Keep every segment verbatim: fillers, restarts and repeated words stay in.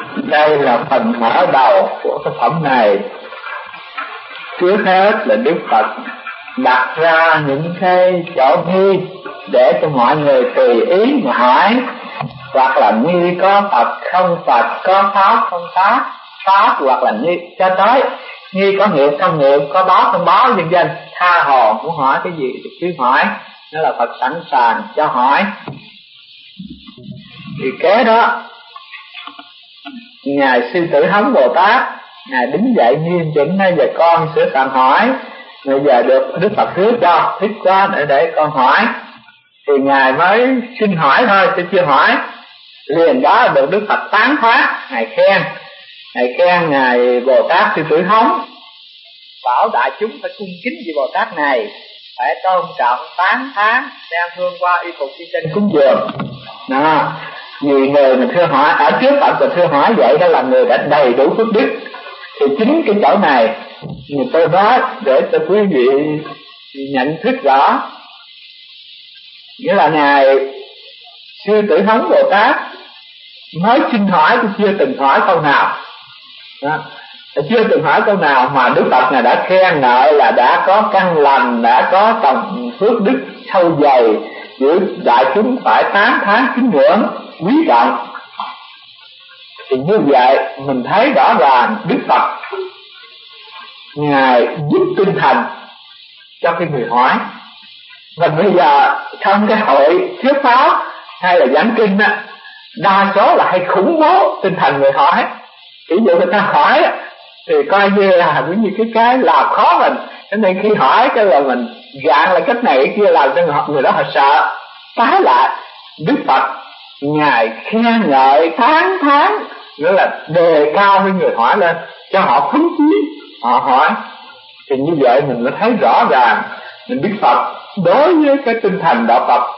Đây là phần mở đầu của cái phẩm này. Trước hết là Đức Phật đặt ra những cái chỗ nghi để cho mọi người tùy ý mà hỏi, hoặc là nghi có Phật không Phật, có Pháp không Pháp, Pháp hoặc là nghi cho tới nghi có nghiệp không nghiệp, có báo không báo, vân vân. Tha hồ muốn hỏi cái gì thì cứ hỏi, đó là Phật sẵn sàng cho hỏi. Thì kế đó ngài Sư Tử Hống Bồ Tát, ngài đứng dậy nghiêm chỉnh: "Bây giờ con sẽ cần hỏi." Bây giờ được Đức Phật hứa cho thích quá để để con hỏi, thì ngài mới xin hỏi thôi chứ chưa hỏi. Liền đó được Đức Phật tán thán, ngài khen, ngài khen ngài Bồ Tát Sư Tử Hống, bảo đại chúng phải cung kính vị Bồ Tát này, phải tôn trọng tán thán, đem hương qua y phục y trên cúng dường. Đó, vì người mình thưa hỏi ở trước Phật và thưa hỏi vậy đó là người đã đầy đủ phước đức. Thì chính cái chỗ này người tôi nói để cho quý vị nhận thức rõ, nghĩa là ngài Sư Tử Hống Bồ Tát mới xin hỏi, tôi chưa từng hỏi câu nào đó. Chưa từng hỏi câu nào mà Đức Phật ngài đã khen ngợi là đã có căn lành, đã có tầm phước đức sâu dày, giữa đại chúng phải tán thán kính ngưỡng quý trọng. Thì như vậy mình thấy rõ ràng Đức Phật ngài giúp tinh thần cho cái người hỏi. Và bây giờ trong cái hội thuyết pháp hay là giảng kinh á, đa số là hay khủng bố tinh thần người hỏi. Ví dụ người ta hỏi thì coi như là cũng như cái cái làm khó mình, cho nên khi hỏi cái là mình gạn lại cách này cái kia làm cho người, người đó họ sợ. Trái lại Đức Phật ngài khen ngợi tán thán, nghĩa là đề cao với người hỏi lên cho họ phấn chí họ hỏi. Thì như vậy mình mới thấy rõ ràng mình Đức Phật đối với cái tinh thần đạo Phật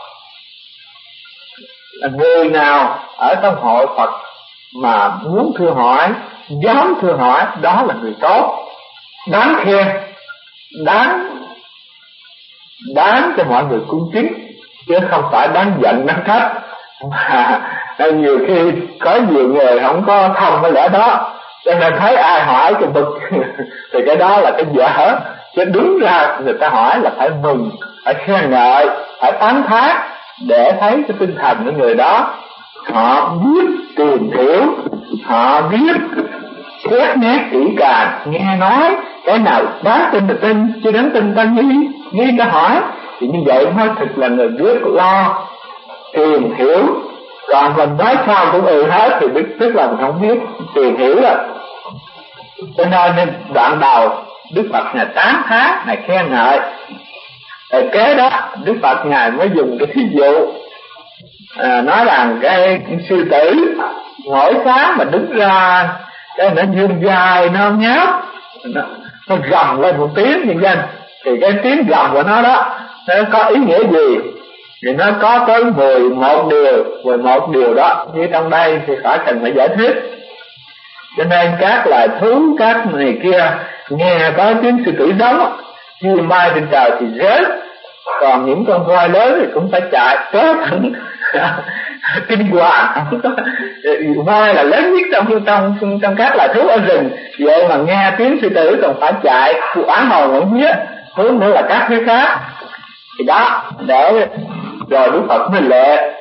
là người nào ở trong hội Phật mà muốn thưa hỏi, dám thưa hỏi, đó là người tốt, đáng khen, đáng đáng cho mọi người cung kính, chứ không phải đáng giận đáng trách. Mà nhiều khi có nhiều người không có thông cái lẽ đó, cho nên thấy ai hỏi thì bực thì cái đó là cái dở. Chứ đúng ra người ta hỏi là phải mừng, phải khen ngợi, phải tán thán, để thấy cái tinh thần của người đó họ biết tìm hiểu, họ biết xét nét kỹ càng, nghe nói cái nào đáng tin là tin, chứ đáng tin ta nghi nghi ta hỏi. Thì như vậy mới thực là người biết lo tìm hiểu. Còn mình nói sao cũng ừ hết thì biết, tức là mình không biết tìm hiểu rồi. Cho nên đoạn đầu Đức Phật ngài tán thán, ngài khen ngợi. Rồi kế đó Đức Phật ngài mới dùng cái thí dụ à, nói rằng cái sư tử mỗi sáng mà đứng ra cái nó dương dài nó nháp, nó, nó gầm lên một tiếng như vậy. Thì cái tiếng gầm của nó đó nó có ý nghĩa gì? Thì nó có tới mười một điều, mười một điều đó như trong đây thì khỏi cần phải giải thích. Cho nên các loài thú, các này kia nghe có tiếng sư tử giống, như mai trên trời thì rớt, còn những con voi lớn thì cũng phải chạy tới thẳng kinh hoàng. Voi là lớn nhất trong trong trong các loài thú ở rừng, vậy mà nghe tiếng sư tử còn phải chạy oán hồn ở phía hướng nữa là các thứ khác. Thì đó, để rồi Đức Phật mới lệ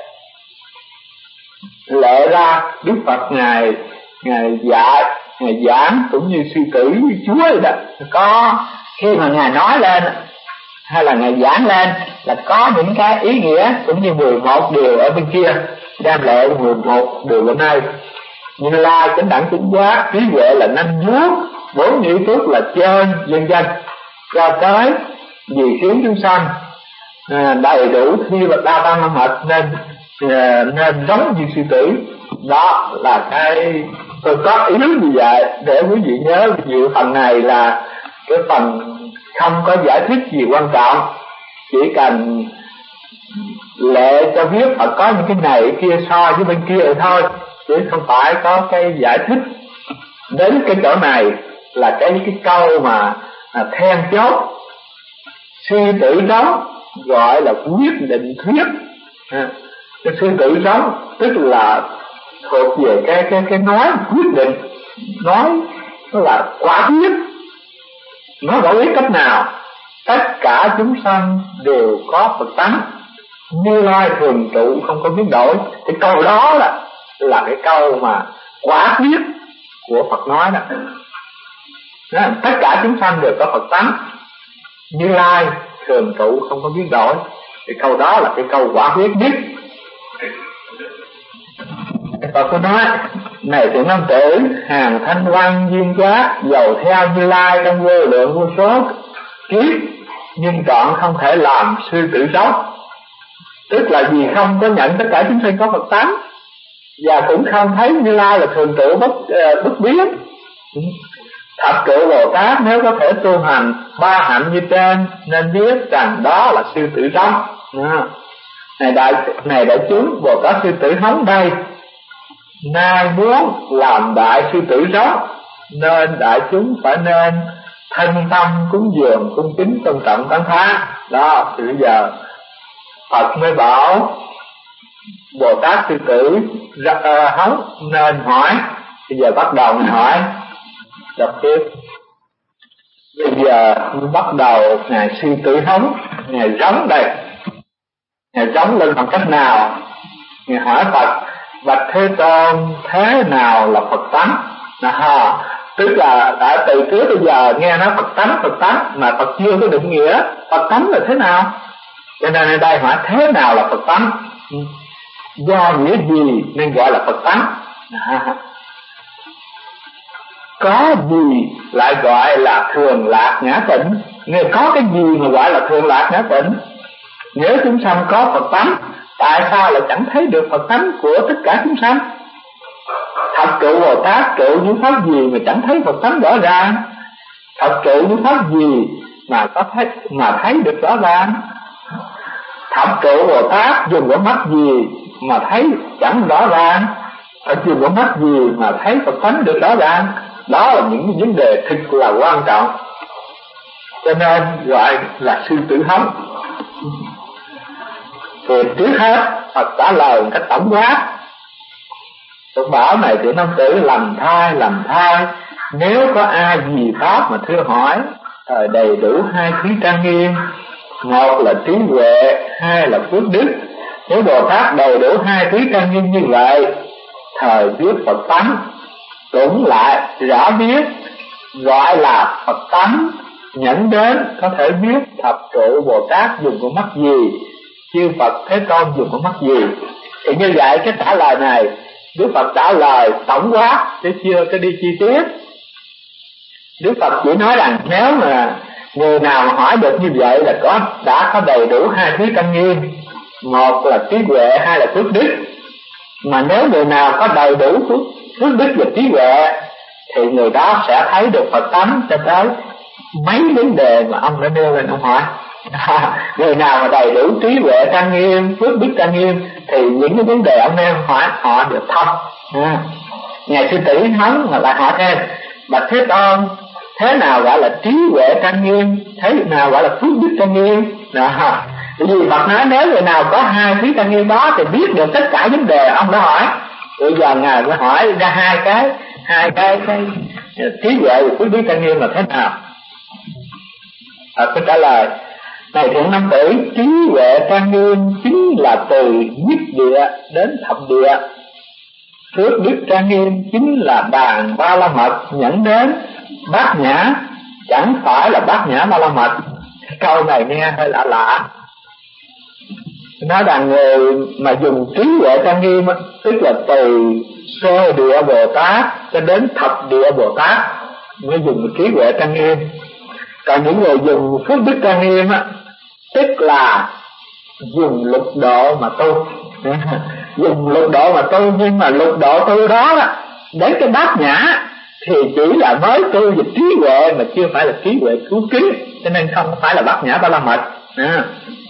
lệ ra Đức Phật ngài ngài dạy, ngài giảng cũng như sư tử như Chúa vậy đó. Có khi mà ngài nói lên hay là ngài giảng lên là có những cái ý nghĩa cũng như mười một điều ở bên kia, đem lệ mười một điều bên đây. Như Lai chánh đẳng chánh giác, trí huệ là năm vuốt, bốn nhị phước là trên, vân vân, cho tới vì khiến chúng sanh à, đầy đủ thi và đa tăng năng mật nên à, nên giống như sư tử. Đó là cái tôi có ý như vậy để quý vị nhớ. Ví dụ phần này là cái phần không có giải thích gì quan trọng, chỉ cần lệ cho biết Phật có những cái này cái kia so với bên kia rồi thôi, chứ không phải có cái giải thích. Đến cái chỗ này là cái cái câu mà à, then chốt. Sư tử giống gọi là quyết định thuyết. À, cái sư tử giống tức là thuộc về cái cái cái nói quyết định, nói nó là quả quyết, nó quả quyết cách nào? Tất cả chúng sanh đều có Phật tánh, Như Lai thường trụ không có biến đổi. Cái câu đó là là cái câu mà quả quyết của Phật nói đó. Đó, tất cả chúng sanh đều có Phật tánh, Như Lai thường trụ không có biến đổi. Cái câu đó là cái câu quả quyết nhất. Phật có nói: này thiện nam tử, hàng thanh văn duyên giác dầu theo Như Lai trong vô lượng vô số kiếp, nhưng chọn không thể làm sư tử sống. Tức là vì không có nhận tất cả chúng sinh có Phật tánh, và cũng không thấy Như Lai là thường trụ bất uh, bất biến. Thập trụ Bồ Tát nếu có thể tu hành ba hạnh như trên, nên biết rằng đó là sư tử sống. À, này đại này đại chúng, Bồ Tát sư tử hống đây nay muốn làm đại sư tử sống, nên đại chúng phải nên thân tâm cúng dường, cung kính tôn trọng tán thán. Đó, thì bây giờ Phật mới bảo Bồ Tát sư tử uh, hống nên hỏi. Bây giờ bắt đầu mình hỏi, đọc tiếp. Bây giờ bắt đầu ngài sư tử hống, ngài giống đây, ngài giống lên bằng cách nào? Ngài hỏi Phật: bạch Thế Tôn, thế nào là Phật tánh? À, tức là đã từ trước bây giờ nghe nói Phật tánh, Phật tánh mà Phật chưa có định nghĩa Phật tánh là thế nào. Cho nên ở đây hỏi thế nào là Phật tánh, do nghĩa gì nên gọi là Phật tánh. À, có gì lại gọi là thường lạc ngã tịnh? Nếu có cái gì mà gọi là thường lạc ngã tịnh? Nếu chúng sanh có Phật tánh, tại sao lại chẳng thấy được Phật tánh của tất cả chúng sanh? Thập trụ Bồ Tát trụ những pháp gì mà chẳng thấy Phật tánh rõ ràng? Thập trụ những pháp gì mà có thấy mà thấy được rõ ràng? Thập trụ Bồ Tát dùng con mắt gì mà thấy chẳng rõ ràng? Thập dùng con mắt gì mà thấy Phật tánh được rõ ràng? Đó là những vấn đề thực là quan trọng, cho nên gọi là sư tử hống. Thì trước hết Phật trả lời một cách tổng quát. Phật bảo: này tiểu nam tử, làm thai làm thai, nếu có ai gì pháp mà thưa hỏi, thời đầy đủ hai thứ trang nghiêm, một là trí huệ, hai là phước đức. Nếu Bồ Tát đầy đủ hai thứ trang nghiêm như vậy, thời biết Phật tánh, cũng lại rõ biết, gọi là Phật tánh. Nhẫn đến có thể biết thập trụ Bồ Tát dùng con mắt gì, chư Phật Thế Tôn dùng con mắt gì. Thì như vậy cái trả lời này Đức Phật trả lời tổng quát chứ chưa có đi chi tiết. Đức Phật chỉ nói rằng nếu mà người nào mà hỏi được như vậy là có đã có đầy đủ hai thứ trang nghiêm, một là trí huệ, hai là phước đức. Mà nếu người nào có đầy đủ phước, phước đức và trí huệ thì người đó sẽ thấy được Phật tánh cho tới mấy vấn đề mà ông đã nêu lên ông hỏi. À, người nào mà đầy đủ trí huệ trang nghiêm, phước đức trang nghiêm thì những cái vấn đề ông nêu hỏi họ được thông. À, ngài sư tử hống mà lại hỏi thêm: bạch Thế Tôn, thế nào gọi là trí huệ trang nghiêm, thế nào gọi là phước đức trang nghiêm? Đó, bởi vì Phật nói nếu người nào có hai thứ trang nghiêm đó thì biết được tất cả vấn đề ông đã hỏi. Bây giờ ngài mới hỏi ra hai cái hai cái cái trí huệ và phước đức trang nghiêm là thế nào. À, tôi trả lời: này thiện nam tử, trí huệ trang nghiêm chính là từ nhất địa đến thập địa. Phước đức trang nghiêm chính là đàn ba la mật nhẫn đến bát nhã, chẳng phải là bát nhã ba la mật. Câu này nghe hơi lạ lạ. Nói rằng người mà dùng trí huệ trang nghiêm tức là từ sơ địa Bồ Tát cho đến thập địa Bồ Tát mới dùng trí huệ trang nghiêm. Còn những người dùng phước đức trang nghiêm á, tức là dùng lục độ mà tu. Dùng lục độ mà tu, nhưng mà lục độ tu đó, đó đến cái bát nhã thì chỉ là mới tu về trí huệ mà chưa phải là trí huệ cứu kính, cho nên không phải là bát nhã ba la mật. À,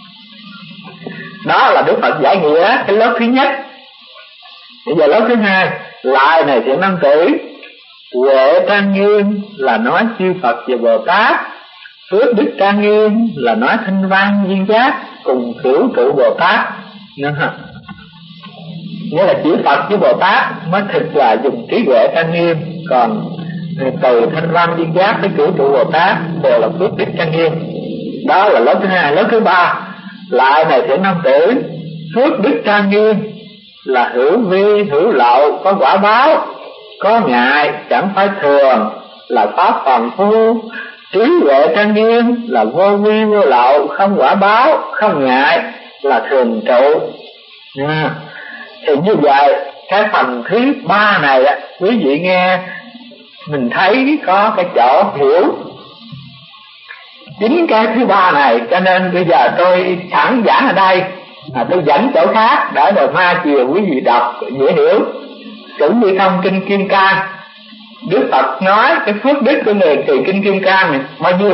đó là Đức Phật giải nghĩa cái lớp thứ nhất. Bây giờ lớp thứ hai, lại này thiện nam tử, huệ trang nghiêm là nói chư Phật và Bồ Tát, phước đức trang nghiêm là nói thanh văn duyên giác cùng cửu trụ Bồ Tát. Nên hả? nghĩa là chữ Phật với Bồ Tát mới thực là dùng trí huệ trang nghiêm. Còn từ Thanh Văn Viên Giác tới Cửu Trụ Bồ Tát đều là phước đức trang nghiêm. Đó là lớp thứ hai. Lớp thứ ba lại này Thiện Nam Tử, phước đức trang nghiêm là hữu vi hữu lậu, có quả báo, có ngại, chẳng phải thường, là pháp phàm phu. Trí huệ trang nghiêm là vô vi vô lậu, không quả báo, không ngại, là thường trụ. À, thì như vậy cái phần thứ ba này á, quý vị nghe mình thấy có cái chỗ hiểu chính cái thứ ba này, cho nên bây giờ tôi sẵn giảng ở đây, à, tôi dẫn chỗ khác để rồi ma chiều quý vị đọc dễ hiểu. Cũng như trong kinh Kim Cang, Đức Phật nói cái phước đức của người trì kinh Kim Cang này bao nhiêu?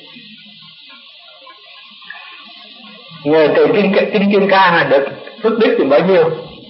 Người trì kinh, kinh Kim Cang là được phước đức thì bao nhiêu?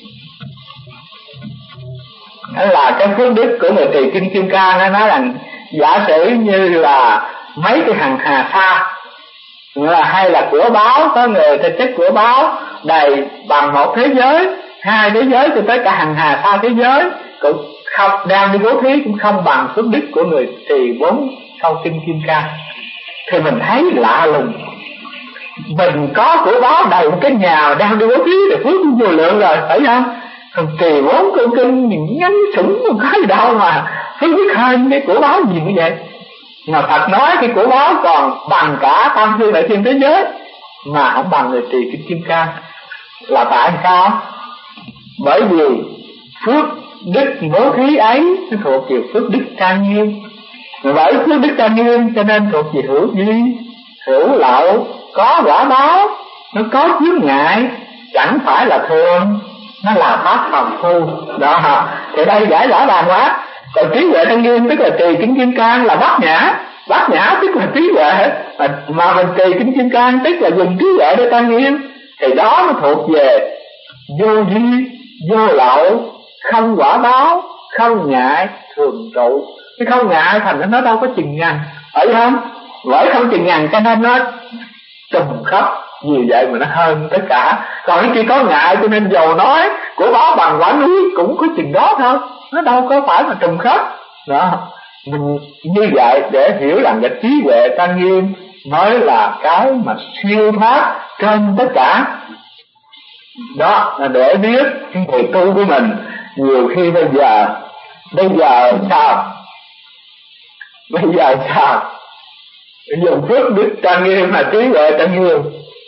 Đó là cái phước đức của người trì kinh Kim Cang. Nó nói là giả sử như là mấy cái hằng hà sa, là hay là của báo, có người thực chất của báo đầy bằng một thế giới, hai thế giới cho tới cả hằng hà sa thế giới, cũng không đang đi bố thí cũng không bằng phước đức của người trì bốn câu kinh Kim Cang. Thì mình thấy lạ lùng, mình có của báo đầy một cái nhà đang đi bố thí thì phước vô lượng rồi, phải không? Thằng trì bốn câu kinh nhìn ngắn sủng một cái gì đâu mà phước đức hơn cái của báo gì như vậy. Mà Phật nói cái của báo còn bằng cả tam thiên đại thiên thế giới mà không bằng người trì kinh Kim Cang. Là tại sao? Bởi vì phước đức bố thí ấy nó thuộc về phước đức trang nghiêm. Bởi phước đức trang nghiêm cho nên thuộc về hữu vi hữu lậu, có quả báo, nó có chướng ngại, chẳng phải là thường, nó là pháp phàm phu. Đó, thì đây giải rõ ràng quá. Còn trí huệ trang nghiêm tức là trì kinh Kim Cang là bát nhã. Bát nhã tức là trí huệ, mà mình trì kinh Kim Cang tức là dùng trí huệ để trang nghiêm, thì đó nó thuộc về vô vi vô lậu, không quả báo, không ngại, thường trụ. Cái không ngại thành nó đâu có chừng ngàn, phải không? Bởi không chừng ngàn cho nên nó trùng khắp, vì vậy mà nó hơn tất cả. Còn cái kia có ngại cho nên dầu nói của báo bằng quả núi cũng có chừng đó thôi, nó đâu có phải là trùng khắp. Đó, mình như vậy để hiểu rằng cái trí huệ trang nghiêm mới là cái mà siêu thoát trên tất cả. Đó là để biết người tu của mình nhiều khi bây giờ bây giờ sao bây giờ sao dùng phước đức trang nghiêm là trí huệ trang nghiêm.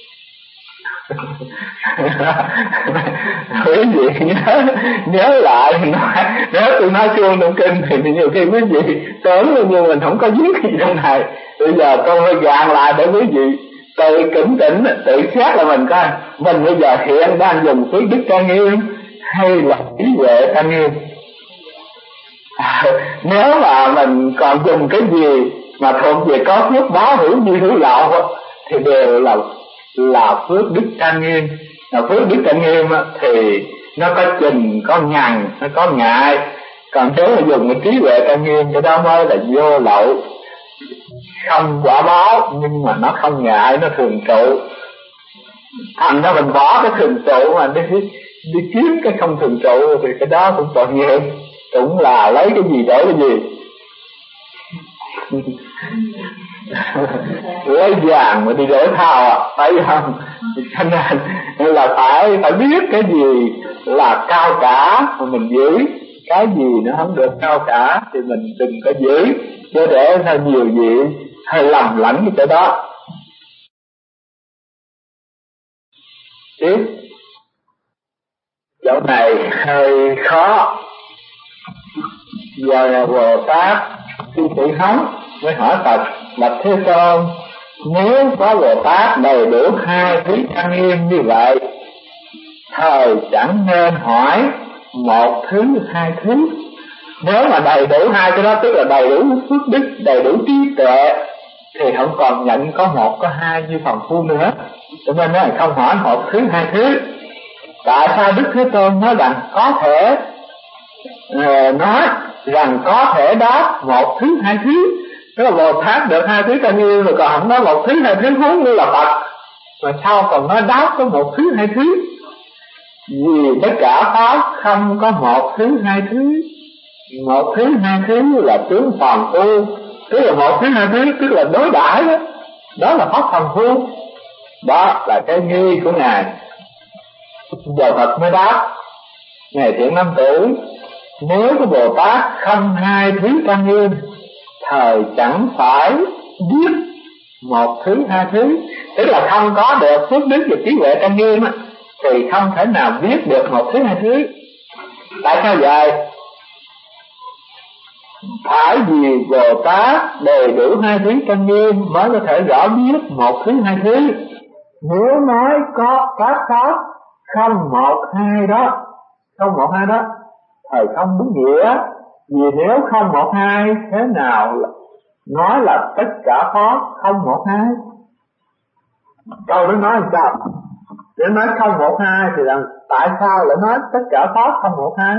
Quý vị nhớ nhớ lại nói, nếu tôi nói chuông trong kinh thì nhiều khi quý vị tưởng như mình không có viết gì trong này. Bây giờ tôi phải gạn lại để quý vị tự cảnh tỉnh, tự xét là mình coi mình bây giờ hiện đang dùng phước đức trang nghiêm hay là trí huệ trang nghiêm. À, nếu mà mình còn dùng cái gì mà thuộc về có phước báo hữu vi hữu lậu thì đều là là phước đức trang nghiêm. Là phước đức trang nghiêm thì nó có trình, có nhằn, nó có ngại. Còn nếu mà dùng cái trí huệ trang nghiêm cái đó mới là vô lậu, không quả báo nhưng mà nó không ngại, nó thường trụ. Thành ra mình bỏ cái thường trụ mà đi đi kiếm cái không thường trụ thì cái đó cũng tội nghiệp, cũng là lấy cái gì đổi cái gì. Lấy vàng mà đi đổi thao à, phải không? Cho nên là phải phải biết cái gì là cao cả mà mình giữ, cái gì nó không được cao cả thì mình đừng có giữ, chứ để hơi nhiều vị hơi lầm lẫn cái chỗ đó. Tiếp chỗ này hơi khó. Giờ là Bồ Tát sư tử hóng mới hỏi Phật: Bạch Thế Tôn, nếu có Bồ Tát đầy đủ hai thứ trang nghiêm như vậy, thời chẳng nên hỏi một thứ hai thứ. Nếu mà đầy đủ hai cái đó tức là đầy đủ phước đức, đầy đủ trí tuệ, thì không còn nhận có một có hai như phàm phu nữa. Cho nên nói là không hỏi một thứ hai thứ. Tại sao Đức Thế Tôn nói rằng có thể uh, nói rằng có thể đáp một thứ hai thứ? Tức là Bồ Tát được hai thứ trang nghiêm rồi còn không nói một thứ hai thứ, huống như là Phật mà sao còn nói đáp có một thứ hai thứ? Vì tất cả pháp không có một thứ hai thứ. Một thứ hai thứ là tướng phàm phu, tức là một thứ hai thứ tức là đối đãi đó. Đó là pháp phàm phu. Đó là cái nghi của Ngài. Giờ Phật mới đáp: Ngài Thiện Nam Tử, nếu có Bồ Tát không hai thứ trang nghiêm, thời chẳng phải biết một thứ hai thứ. Tức là không có được phước đức và trí huệ trang nghiêm thì không thể nào biết được một thứ hai thứ. Tại sao vậy? Phải vì Bồ Tát đầy đủ hai thứ trang nghiêm mới có thể rõ biết một thứ hai thứ. Nếu nói có các pháp không một hai đó, không một hai đó, thời không đúng nghĩa. Vì nếu không một hai, thế nào nói là tất cả pháp không một hai? Câu đó nói làm sao? Nếu nói không một hai thì là tại sao lại nói tất cả pháp không một hai?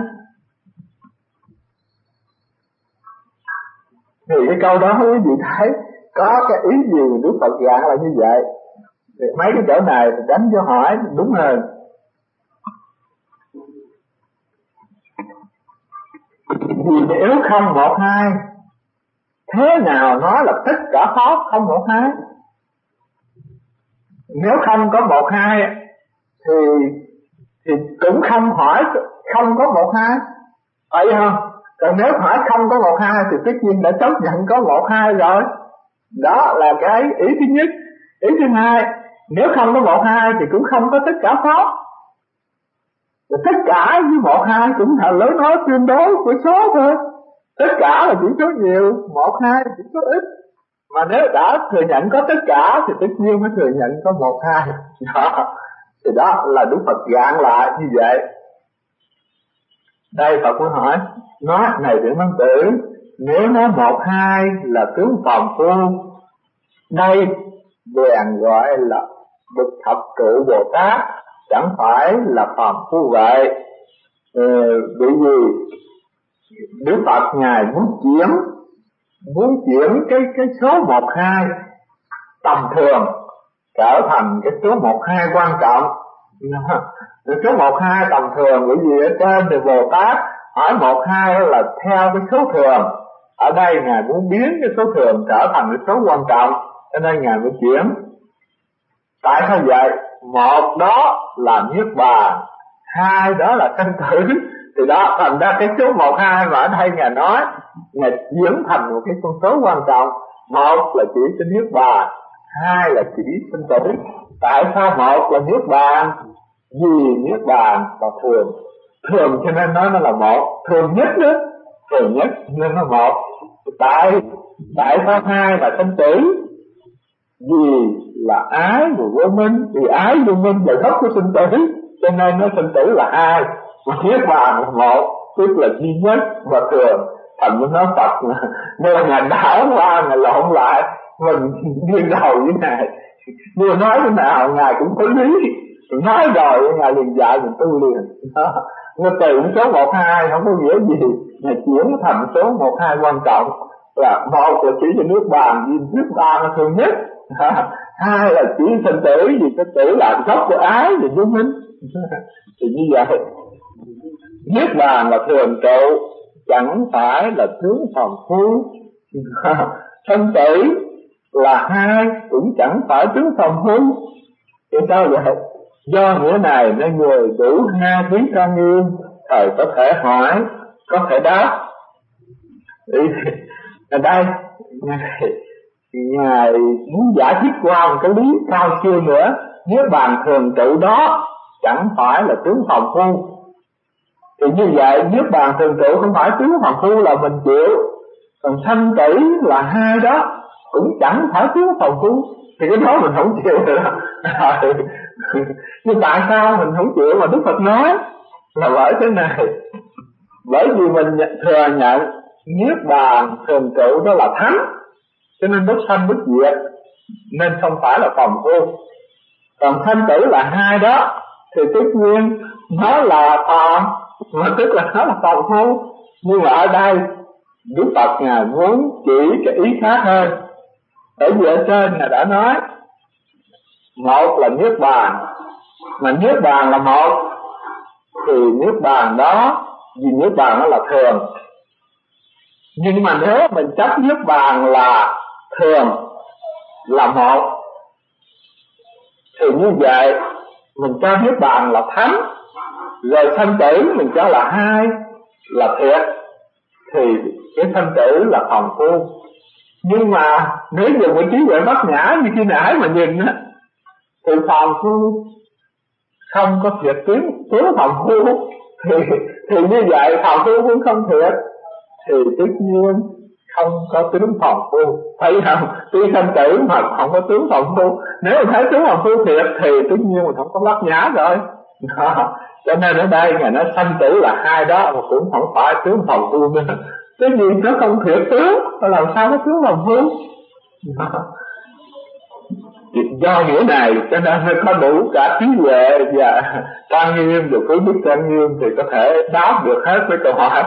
Thì cái câu đó quý vị thấy có cái ý gì Đức Phật dạy là như vậy. Thì mấy cái chỗ này thì đánh cho hỏi đúng hơn. Vì nếu không một hai, thế nào nói là tất cả pháp không một hai? Nếu không có một hai thì thì cũng không hỏi không có một hai, phải không? Còn nếu hỏi không có một hai thì tất nhiên đã chấp nhận có một hai rồi. Đó là cái ý thứ nhất. Ý thứ hai, nếu không có một hai thì cũng không có tất cả pháp. Và tất cả với một hai cũng là lối nói tương đối của số thôi. Tất cả là chỉ số nhiều, một hai là chỉ số ít. Mà nếu đã thừa nhận có tất cả thì tất nhiên mới thừa nhận có một hai. Đó. Thì đó là Đức Phật gạn lại như vậy. Đây Phật muốn hỏi, nói này Thiện Nam Tử, nếu nói một hai là tướng phàm phu, đây bèn gọi là bậc thập trụ Bồ Tát, chẳng phải là phàm phu vậy. Ừ, bởi vì Đức Phật Ngài muốn chuyển muốn chuyển cái cái số một hai tầm thường trở thành cái số một hai quan trọng. Cái số một hai tầm thường, bởi vì ở trên thì Bồ Tát hỏi một hai là theo cái số thường. Ở đây Ngài muốn biến cái số thường trở thành cái số quan trọng, cho nên Ngài mới chuyển. Tại sao vậy? Một đó là niết bàn, hai đó là sanh tử. Thì đó thành ra cái số một hai mà ở đây Ngài nói, Ngài chuyển thành một cái con số quan trọng. Một là chỉ cho niết bàn, hai là chỉ sanh tử. Tại sao một là niết bàn? Vì niết bàn là thường, thường cho nên nói nó là một, thường nhất đó, thường nhất nên nó một. Tại tại sao hai là sanh tử? Vì là ái và vô minh, vì ái vô minh là gốc của sinh tử, cho nên nó sinh tử là hai, mà niết bàn là một, tức là duy nhất và thường. Thành nó nói Phật là nơi Ngài đảo qua, Ngài lộn lại, mình nghiêng đầu với Ngài, vừa nói thế nào Ngài cũng có lý, nói rồi Ngài liền dạy mình tu liền. Nó từ số một hai không có nghĩa gì, Ngài chuyển thành số một hai quan trọng, là một là chỉ cho nước bàn, vì nước bàn là thường nhất, hai là chỉ sinh tử, vì cái tử là gốc của ái và vô minh. Thì như vậy niết bàn là thường trụ, chẳng phải là tướng phàm phu. Sanh tử là hai, cũng chẳng phải tướng phàm phu. Thì sao vậy? Do nghĩa này nên người đủ hai thứ trang nghiêm, thầy có thể hỏi, có thể đáp. Ở đây Ngài, Ngài muốn giải thích qua một cái lý cao siêu nữa. Niết bàn thường trụ đó chẳng phải là tướng phàm phu. Thì như vậy niết bàn thường trụ không phải tướng phàm phu là mình chịu. Còn sanh tử là hai đó cũng chẳng phải tướng phàm phu, thì cái đó mình không chịu được. Nhưng tại sao mình không chịu mà Đức Phật nói? Là bởi thế này, bởi vì mình thừa nhận niết bàn thường trụ đó là thánh, cho nên bất sanh bất diệt, nên không phải là phàm phu. Còn sanh tử là hai đó thì tất nhiên nó là phàm, mà tức là nó là phàm phu. Nhưng mà ở đây Đức Phật Ngài muốn chỉ cái ý khác hơn. Bởi vì ở trên Ngài đã nói một là niết bàn, mà niết bàn là một, thì niết bàn đó, vì niết bàn nó là thường. Nhưng mà nếu mình chấp niết bàn là thường, là một, thì như vậy mình cho niết bàn là thánh, rồi sanh tử mình cho là hai, là thiệt, thì cái sanh tử là phàm phu. Nhưng mà nếu dùng cái trí huệ bát nhã như khi nãy mà nhìn á, thì phàm phu không có thiệt tướng tướng phàm phu, thì thì như vậy phàm phu cũng không thiệt, thì tất nhiên không có tướng phàm phu, thấy không? Tuy sanh tử mà không có tướng phàm phu. Nếu mình thấy tướng phàm phu thiệt thì tất nhiên mình không có bát nhã rồi. Đó. Cho nên ở đây ngài nói sanh tử là hai đó, mà cũng không phải tướng phàm phu nữa. Cái gì nó không thiệt tướng, làm sao có tướng phàm phu? Do nghĩa này cho nên nó có đủ cả trí huệ và trang nghiêm, được cứ biết trang nghiêm thì có thể đáp được hết với câu hỏi.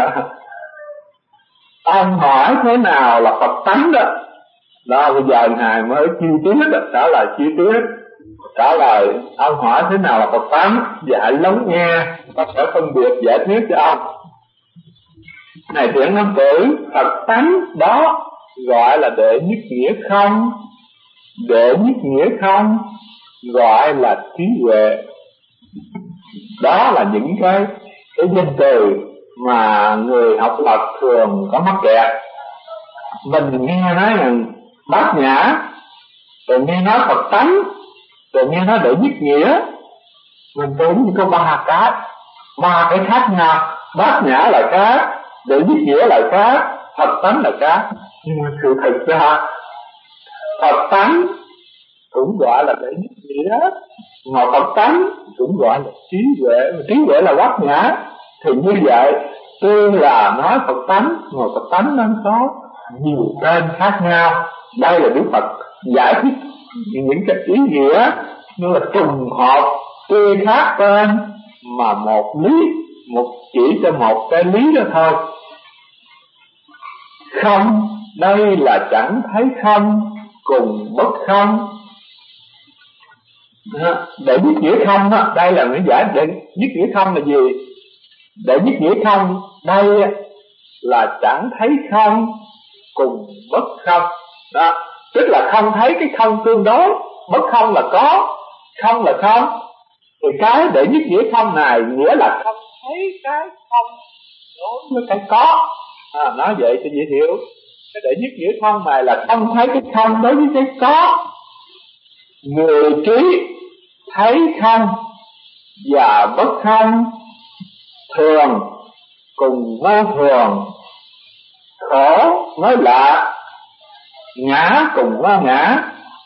Ông hỏi thế nào là Phật tánh đó, đó bây giờ ngài mới chi tiết đó, trả lời chi tiết, trả lời ông hỏi thế nào là Phật tánh, dạy lắng nghe, ta sẽ phân biệt giải thích cho ông. Này Thiện Nam Tử, Phật tánh đó gọi là đệ nhất nghĩa không, đệ nhất nghĩa không gọi là trí huệ. Đó là những cái cái danh từ mà người học Phật thường có mắc kẹt. Mình nghe nói là bát nhã, rồi nghe nói Phật tánh, rồi nghe nói đệ nhất nghĩa, mình tưởng như có ba cái, ba cái khác nhau. Bát nhã là khác, đệ nhất nghĩa là khác, Phật tánh là khác. Nhưng mà sự thực ra Phật tánh cũng gọi là đệ nhất nghĩa, mà Phật tánh cũng gọi là trí huệ. Trí huệ là bát nhã. Thì như vậy tuy là nói Phật tánh, mà Phật tánh nó có nhiều tên khác nhau. Đây là Đức Phật giải thích những cái ý nghĩa như là trùng hợp, tuy khác tên mà một lý, một chỉ cho một cái lý đó thôi. Không, đây là chẳng thấy không cùng bất không. Đệ nhất nghĩa không đó, đây là người giải đệ nhất nghĩa không là gì? Đệ nhất nghĩa không đây là chẳng thấy không cùng bất không. Đó, tức là không thấy cái không tương đối, bất không là có, không là không. Thì cái đệ nhất nghĩa không này nghĩa là không thấy cái không đối với cái có. À, nói vậy cho dễ hiểu. Cái đệ nhất nghĩa không này là không thấy cái không đối với cái có. Người trí thấy không và bất không, thường cùng vô thường, khổ mới lạ, ngã cùng vô ngã.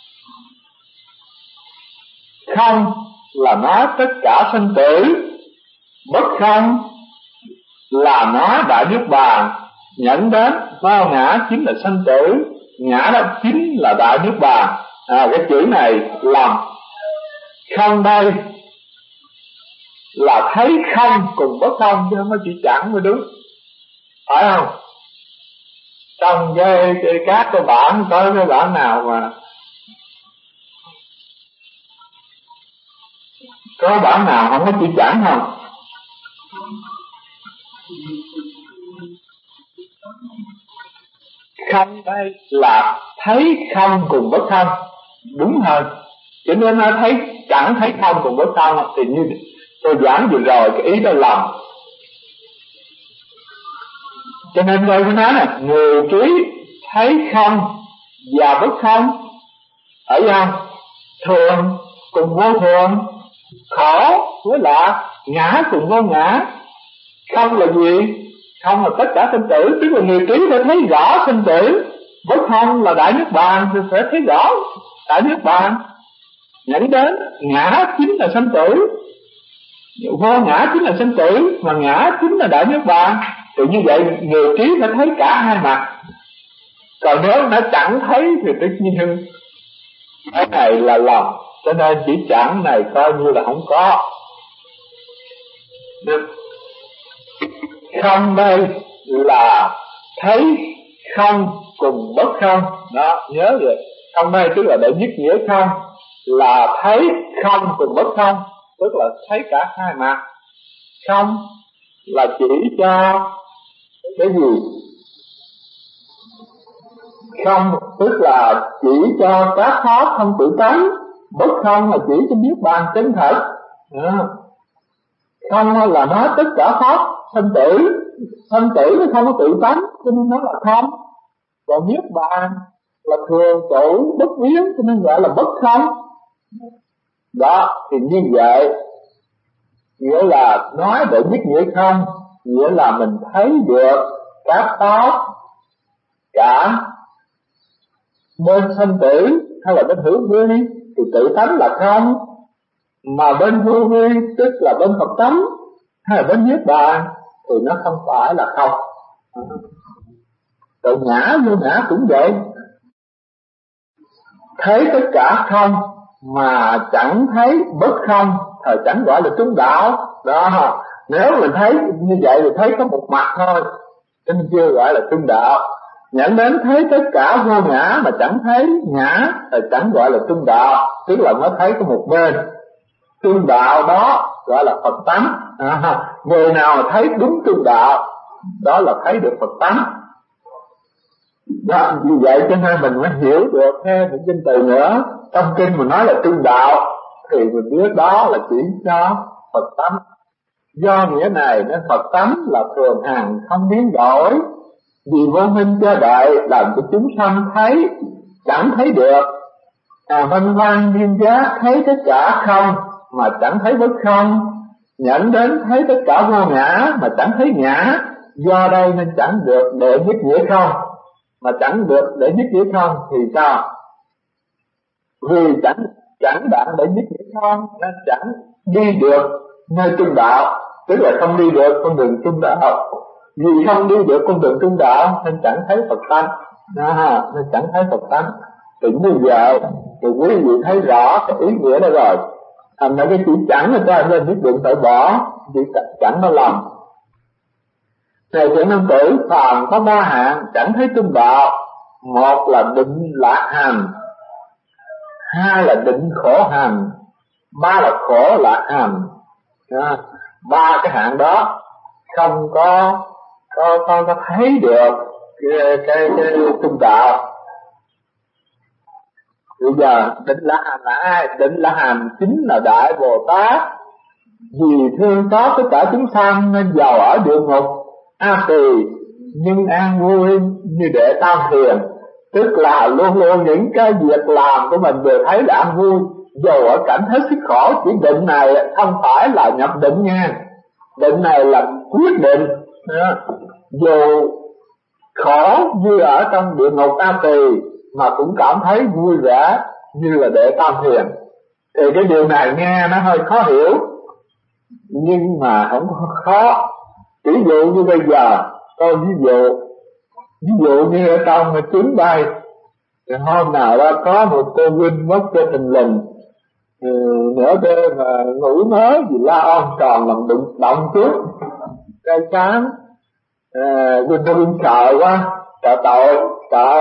Không là nói tất cả sinh tử, bất không là nói đại niết bàn, nhận đến vô ngã chính là sinh tử, ngã đó chính là đại niết bàn. À, cái chữ này lầm. Không đây là thấy không cùng bất không, chứ không có chữ chẳng mới đúng, phải không? Trong cái, cái các cái bản có cái bản nào mà có bản nào không có chữ chẳng không? Không đây là thấy không cùng bất không, đúng hơn. Cho nên nó thấy chẳng thấy không cùng bất không thì như tôi giảng vừa rồi cái ý đó lầm. Cho nên đây mới nói này, người trí thấy không và bất không, ở đâu? Thường cùng vô thường, khổ với lạ, ngã cùng vô ngã. Không là gì? Không là tất cả sinh tử, tức là người trí phải thấy rõ sinh tử. Bất không là đại niết bàn thì phải thấy rõ đại niết bàn. Nhảy đến ngã chính là sanh tử, vô ngã chính là sanh tử, mà ngã chính là đại niết bàn. Thì như vậy người trí phải thấy cả hai mặt. Còn nếu nó chẳng thấy thì tất nhiên cái này là lầm. Cho nên chỉ chẳng này coi như là không có. Không đây là thấy không cùng bất không. Đó, nhớ rồi. Không đây tức là đệ nhất nghĩa không, là thấy không cùng bất không, tức là thấy cả hai mặt. Không là chỉ cho cái gì? Không tức là chỉ cho các pháp không tự tánh. Bất không là chỉ cho niết bàn chân thật. À. Không là nói tất cả pháp sanh tử. Sanh tử nó không có tự tánh, cho nên nó là không. Còn niết bàn là thường trụ bất biến, cho nên gọi là bất không. Đó, thì như vậy nghĩa là nói để nhất nghĩa không, nghĩa là mình thấy được các pháp cả bên sanh tử hay là bên hữu vi thì tự tánh là không, mà bên vô vi tức là bên Phật tánh hay là bên niết bàn thì nó không phải là không. Tự ngã vô ngã cũng vậy, thấy tất cả không mà chẳng thấy bất không thì chẳng gọi là trung đạo. Đó, nếu mình thấy như vậy thì thấy có một mặt thôi, nên chưa gọi là trung đạo. Nhận đến thấy tất cả vô ngã mà chẳng thấy ngã thì chẳng gọi là trung đạo, tức là mới thấy có một bên. Trung đạo đó gọi là Phật tánh. À, người nào mà thấy đúng trung đạo đó là thấy được Phật tánh. Đó, vì vậy cho nên mình mới hiểu được thêm một kinh từ nữa. Trong kinh mình nói là trung đạo thì mình biết đó là chỉ cho Phật tánh. Do nghĩa này nên Phật tánh là thường hằng không biến đổi, vì vô minh cho đợi làm cho chúng sanh thấy chẳng thấy được. À, văn văn viên giác thấy tất cả không mà chẳng thấy bất không, nhận đến thấy tất cả vô ngã mà chẳng thấy ngã. Do đây nên chẳng được đệ nhất nghĩa không, mà chẳng được đệ nhất nghĩa không thì sao? Vì chẳng chẳng đạt đệ nhất nghĩa không nên chẳng đi được nơi trung đạo, tức là không đi được con đường trung đạo. Vì không đi được con đường trung đạo nên chẳng thấy Phật tánh. À, nên chẳng thấy Phật tánh. Thì như vậy thì quý vị thấy rõ cái ý nghĩa đó rồi. Thành ra cái chữ chẳng là cho nên nhất định phải bỏ chữ chẳng nó lầm. Này thiện nam tử, phàm có ba hạng chẳng thấy trung đạo. Một là định lạc hành, hai là định khổ hành, ba là khổ lạc hành. À, ba cái hạng đó không có có có, có thấy được cái cái, cái trung đạo. Bây giờ định lạc hành là ai? Định lạc hành chính là Đại Bồ Tát. Vì thương xót tất cả chúng sanh nên giàu ở địa ngục A Tỳ, nhưng an vui như Đệ Tam Thiền. Tức là luôn luôn những cái việc làm của mình đều thấy là an vui, dù ở cảnh hết sức khổ. Chỉ định này không phải là nhập định nha, định này là quyết định. Dù khổ như ở trong địa ngục A Tỳ mà cũng cảm thấy vui vẻ như là Đệ Tam Thiền. Thì cái điều này nghe nó hơi khó hiểu, nhưng mà không khó. Ví dụ như bây giờ tôi ví dụ ví dụ như ở trong chuyến bay, thì hôm nào đó có một cô huynh mất cho tình lình, ừ, nửa đêm mà ngủ mới vì la on tròn làm đụng động trước cái sáng, huynh nó huynh sợ quá, sợ tội, sợ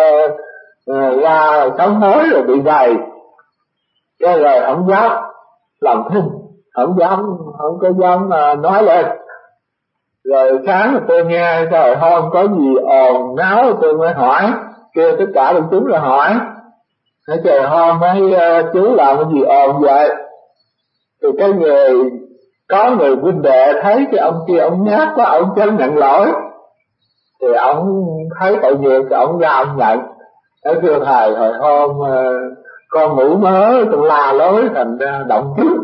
ra sống mối rồi bị gầy, cái rồi không dám làm thinh, không dám không có dám nói lên. Rồi sáng tôi nghe trời hôm có gì ồn náo, tôi mới hỏi, kêu tất cả đồng chúng là hỏi, nói trời hôm mấy uh, chú làm cái gì ồn vậy? Thì cái người có người huynh đệ thấy cái ông kia ông nhát quá, ông chân nhận lỗi, thì ông thấy tội nghiệp thì ông ra ông nhận. Nói thưa thầy hồi hôm uh, con ngủ mớ tôi la lối thành ra động trước.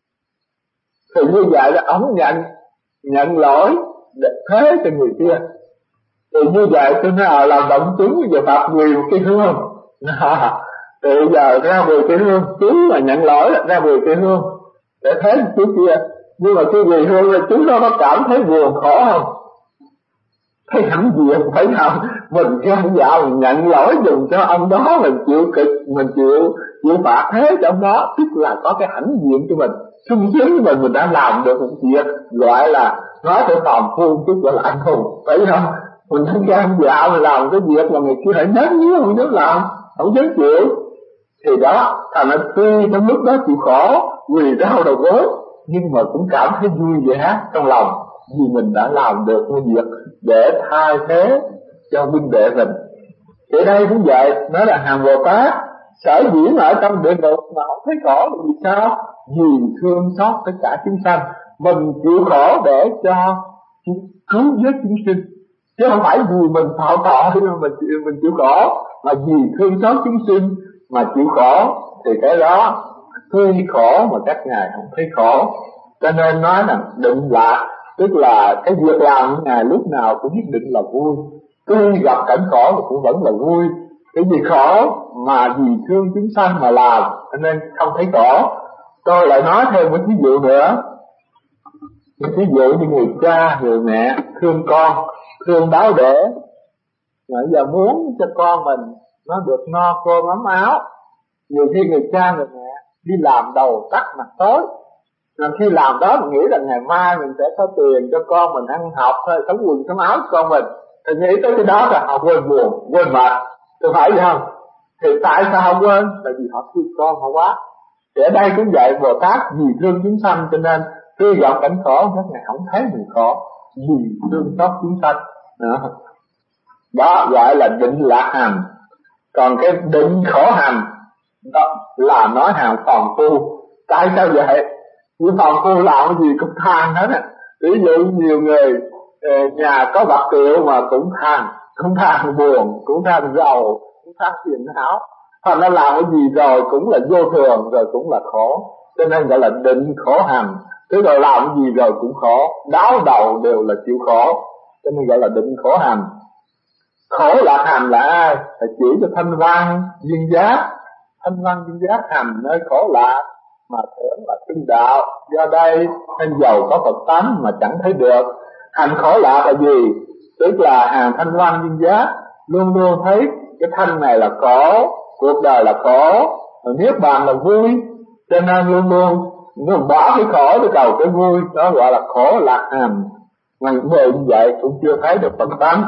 Thì như vậy là ông nhận nhận lỗi để thế cho người kia. Thì như vậy tôi nói làm động chúng giờ phạt mười một cái hương. Thì giờ ra mười cái hương, chú mà nhận lỗi ra mười cái hương để thế chú kia. Nhưng mà cái mười hương là chú nó có cảm thấy buồn khổ không? Thấy hẳn gì không phải nào. Mình gan dạ mình nhận lỗi dùng cho ông đó, mình chịu cực, mình chịu chịu phạt thế cho ông đó, tức là có cái hãnh diện cho mình, sung sướng với mình, mình đã làm được một việc gọi là nói theo tòm phu chứ gọi là anh hùng, phải không? Mình thấy gan dạ mình làm cái việc mà người kia hãy nhớ nhớ không dám làm, không dám chịu, thì đó thành ra tuy trong lúc đó chịu khổ vì đau đầu gối, nhưng mà cũng cảm thấy vui vẻ trong lòng, vì mình đã làm được một việc để thay thế cho huynh đệ mình. Thì đây cũng vậy, nó là hàng Bồ Tát sở dĩ ở trong địa ngục mà không thấy khổ là vì sao? Vì thương xót tất cả chúng sanh, mình chịu khổ để cho cứu vớt chúng sinh, chứ không phải vì mình tạo tội mà mình mình chịu khổ, mà vì thương xót chúng sinh mà chịu khổ. Thì cái đó tuy khổ mà các ngài không thấy khổ. Cho nên nói là định lạc, tức là cái việc làm của ngài lúc nào cũng nhất định là vui, tuy gặp cảnh khổ thì cũng vẫn là vui. Cái gì khổ mà vì thương chúng sanh mà làm, cho nên không thấy khổ. Tôi lại nói thêm một ví dụ nữa. Ví dụ như người cha, người mẹ thương con, thương đáo để, mà giờ muốn cho con mình nó được no cơm ấm áo. Nhiều khi người cha, người mẹ đi làm đầu tắt mặt tối, rồi khi làm đó mình nghĩ là ngày mai mình sẽ có tiền cho con mình ăn học thôi, sắm quần sắm áo cho con mình, thì nghĩ tới cái đó là họ quên buồn, quên mệt, tôi phải không? Thì tại sao không quên? Tại vì họ thương con họ quá. Thì ở đây cũng vậy, Bồ Tát vì thương chúng sanh cho nên khi gặp cảnh khổ các ngài không thấy mình khổ, vì thương xót chúng sanh. Đó. Đó gọi là định lạc hành. Còn cái định khổ hành đó là nói hàng phàm phu. Tại sao vậy? Vì phàm phu làm cái gì cũng than hết á. Ví dụ nhiều người nhà có bạc triệu mà cũng than, cũng than buồn, cũng than giàu, cũng than phiền não. Thành nó làm cái gì rồi cũng là vô thường, rồi cũng là khổ. Cho nên gọi là định khổ hành. Tức là làm cái gì rồi cũng khổ, đáo đầu đều là chịu khổ, cho nên gọi là định khổ hành. Khổ lạc hành là ai? Là chỉ cho thanh văn duyên giác. Thanh văn duyên giác hành nơi khổ lạc, mà thưởng là trung đạo. Do đây nên giàu có Phật tánh mà chẳng thấy được. Hành khổ lạc là gì? Tức là hàng thanh văn duyên giác luôn luôn thấy cái thanh này là khổ, cuộc đời là khổ, rồi niết bàn là vui, cho nên luôn luôn nó bỏ cái khổ để cầu cái vui. Đó gọi là khổ lạc hành. Mà người như vậy cũng chưa thấy được Phật tánh.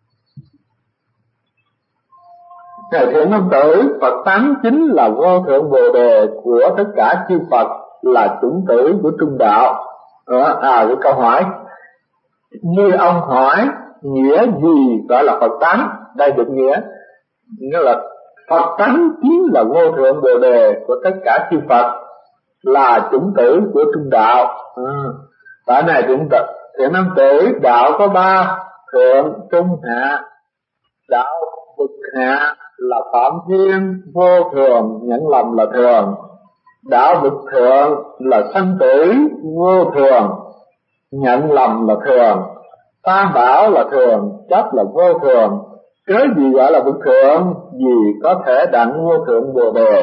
Ngài Thiện Nam Tử, Phật tánh chính là vô thượng bồ đề của tất cả chư Phật, là chủng tử của trung đạo. Đó, à cái câu hỏi như ông hỏi nghĩa gì gọi là Phật tánh, đây được nghĩa nghĩa là Phật tánh chính là vô thượng bồ đề của tất cả chư Phật, là chủng tử của trung đạo. À, tại này chủng tử Thiện Nam Tử, đạo có ba: thượng, trung, hạ. Đạo vực hạ là phạm thiên, vô thường, nhận lầm là thường. Đạo vực thượng là sanh tử, vô thường, nhận lầm là thường. Tam bảo là thường, chấp là vô thường. Cớ gì gọi là vực thượng? Vì có thể đặng vô thượng bồ đề.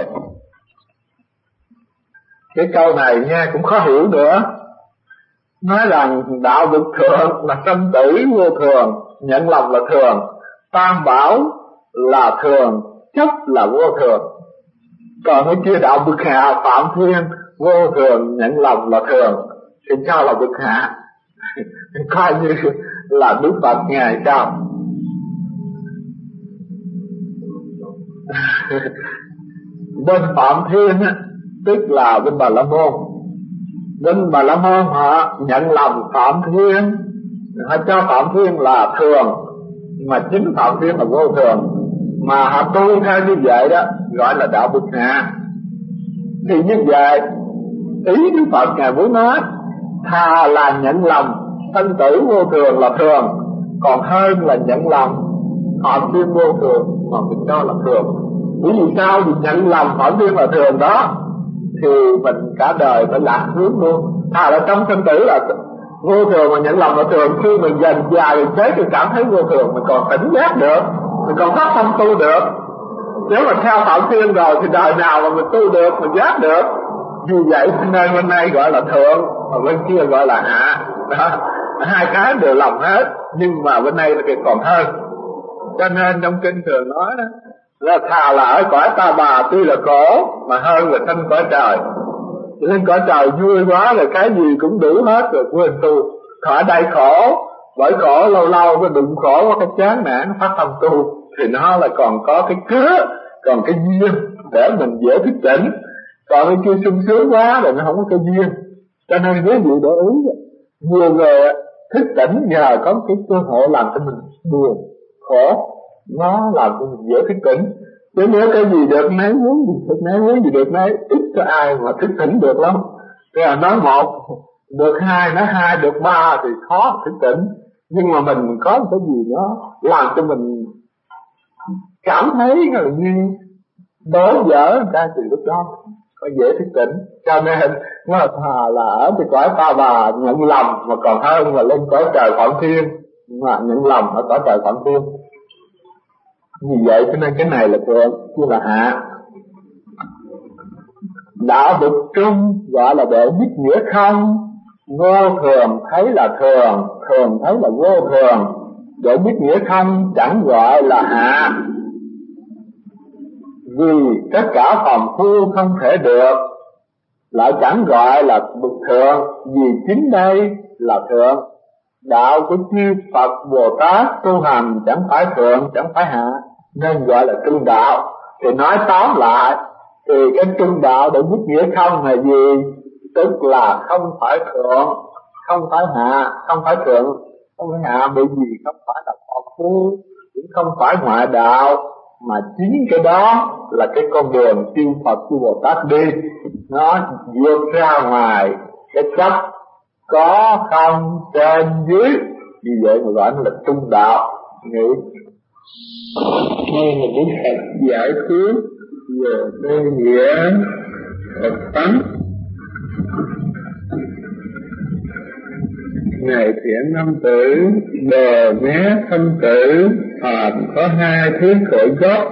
Cái câu này nghe cũng khó hiểu nữa. Nói rằng đạo vực thượng là sanh tử vô thường, nhận lầm là thường. Tam bảo là thường, chấp là vô thường. Còn cái kia đạo vực hạ, phạm thiên, vô thường, nhận lầm là thường, thì sao là vực hạ? Coi như là Đức Phật Ngài sao? Bên phạm thiên á, tức là bên Bà La Môn. Bên Bà La Môn họ nhận lầm phạm thiên, họ cho phạm thiên là thường, mà chính phạm thiên là vô thường, mà họ tu theo như vậy đó gọi là đạo vực hạ. Thì như vậy ý Đức Phật Ngài muốn nói thà là nhận lầm sanh tử vô thường là thường, còn hơn là nhận lầm phạm thiên vô thường mà mình cho là thường. Bởi vì sao? Vì nhận lầm phạm thiên là thường đó thì mình cả đời phải lạc hướng luôn. Thà là trong sanh tử là vô thường mà nhận lầm là thường, khi mình dần dài mình chết thì cảm thấy vô thường, mình còn tỉnh giác được, mình còn phát tâm tu được. Nếu mà theo phạm thiên rồi thì đời nào mà mình tu được, mình giác được. Vì vậy nên bên này gọi là thượng, mà bên kia gọi là hạ. Đó, hai cái đều lầm hết, nhưng mà bên này là cái còn hơn. Cho nên trong kinh thường nói đó là thà là ở cõi ta bà tuy là khổ, mà hơn là sanh cõi trời. Lên cõi trời vui quá rồi cái gì cũng đủ hết rồi quên tu. Ở đây khổ, bởi khổ lâu lâu cái đụng khổ có cái chán nản phát tâm tu, thì nó là còn có cái cớ, còn cái duyên để mình dễ thức tỉnh. Còn cái kia sung sướng quá rồi nó không có cái duyên. Cho nên quý vị để ý, nhiều người thức tỉnh nhờ có cái cơ hội làm cho mình buồn, khổ, nó làm cho mình dễ thức tỉnh. Chứ nếu cái gì được nấy, muốn gì được nấy, muốn gì được nấy, ít có ai mà thức tỉnh được lắm. Thế là nói một, được hai, nói hai, được ba thì khó thức tỉnh. Nhưng mà mình có một cái gì đó làm cho mình cảm thấy như đổ vỡ người ta, thì lúc đó có dễ thức tỉnh. Cho nên nó là thà là ở cái cõi ta bà nhận lầm mà còn hơn là lên cõi trời Phạm Thiên mà nhận lầm ở cõi trời Phạm Thiên. Vì vậy cho nên cái này là thượng, chứ là hạ. Đạo bậc trung gọi là để biết nghĩa không, vô thường thấy là thường, thường thấy là vô thường. Để biết nghĩa không chẳng gọi là hạ, vì tất cả phàm phu không thể được, lại chẳng gọi là bậc thượng, vì chính đây là thượng. Đạo của chư Phật Bồ Tát tu hành chẳng phải thượng, chẳng phải hạ, nên gọi là trung đạo. Thì nói tóm lại thì cái trung đạo để biết nghĩa không là gì? Tức là không phải thượng, không phải hạ, không phải thượng, không phải hạ, bởi vì không phải là phàm phu, cũng không phải ngoại đạo, mà chính cái đó là cái con đường chư Phật chư Bồ Tát đi. Nó vượt ra ngoài cái chấp có không trên dưới, vì vậy mà gọi nó là trung đạo. Nghĩ nên là muốn Phật giải quyết về cái nghĩa Phật tánh. Này thiện nam tử, bờ mé thân tử, phàm có hai thứ khởi gốc.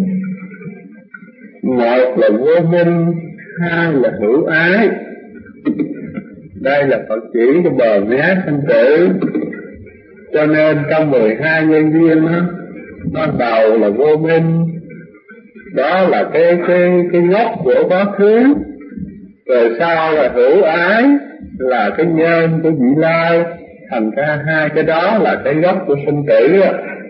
Một là vô minh, hai là hữu ái. Đây là Phật chỉ cho bờ mé thân tử. Cho nên trong mười hai nhân duyên đó, ban đầu là vô minh, đó là cái cái cái gốc của quá khứ. Rồi sau là hữu ái, là cái nhân của vị lai. Thành ra hai cái đó là cái gốc của sinh tử.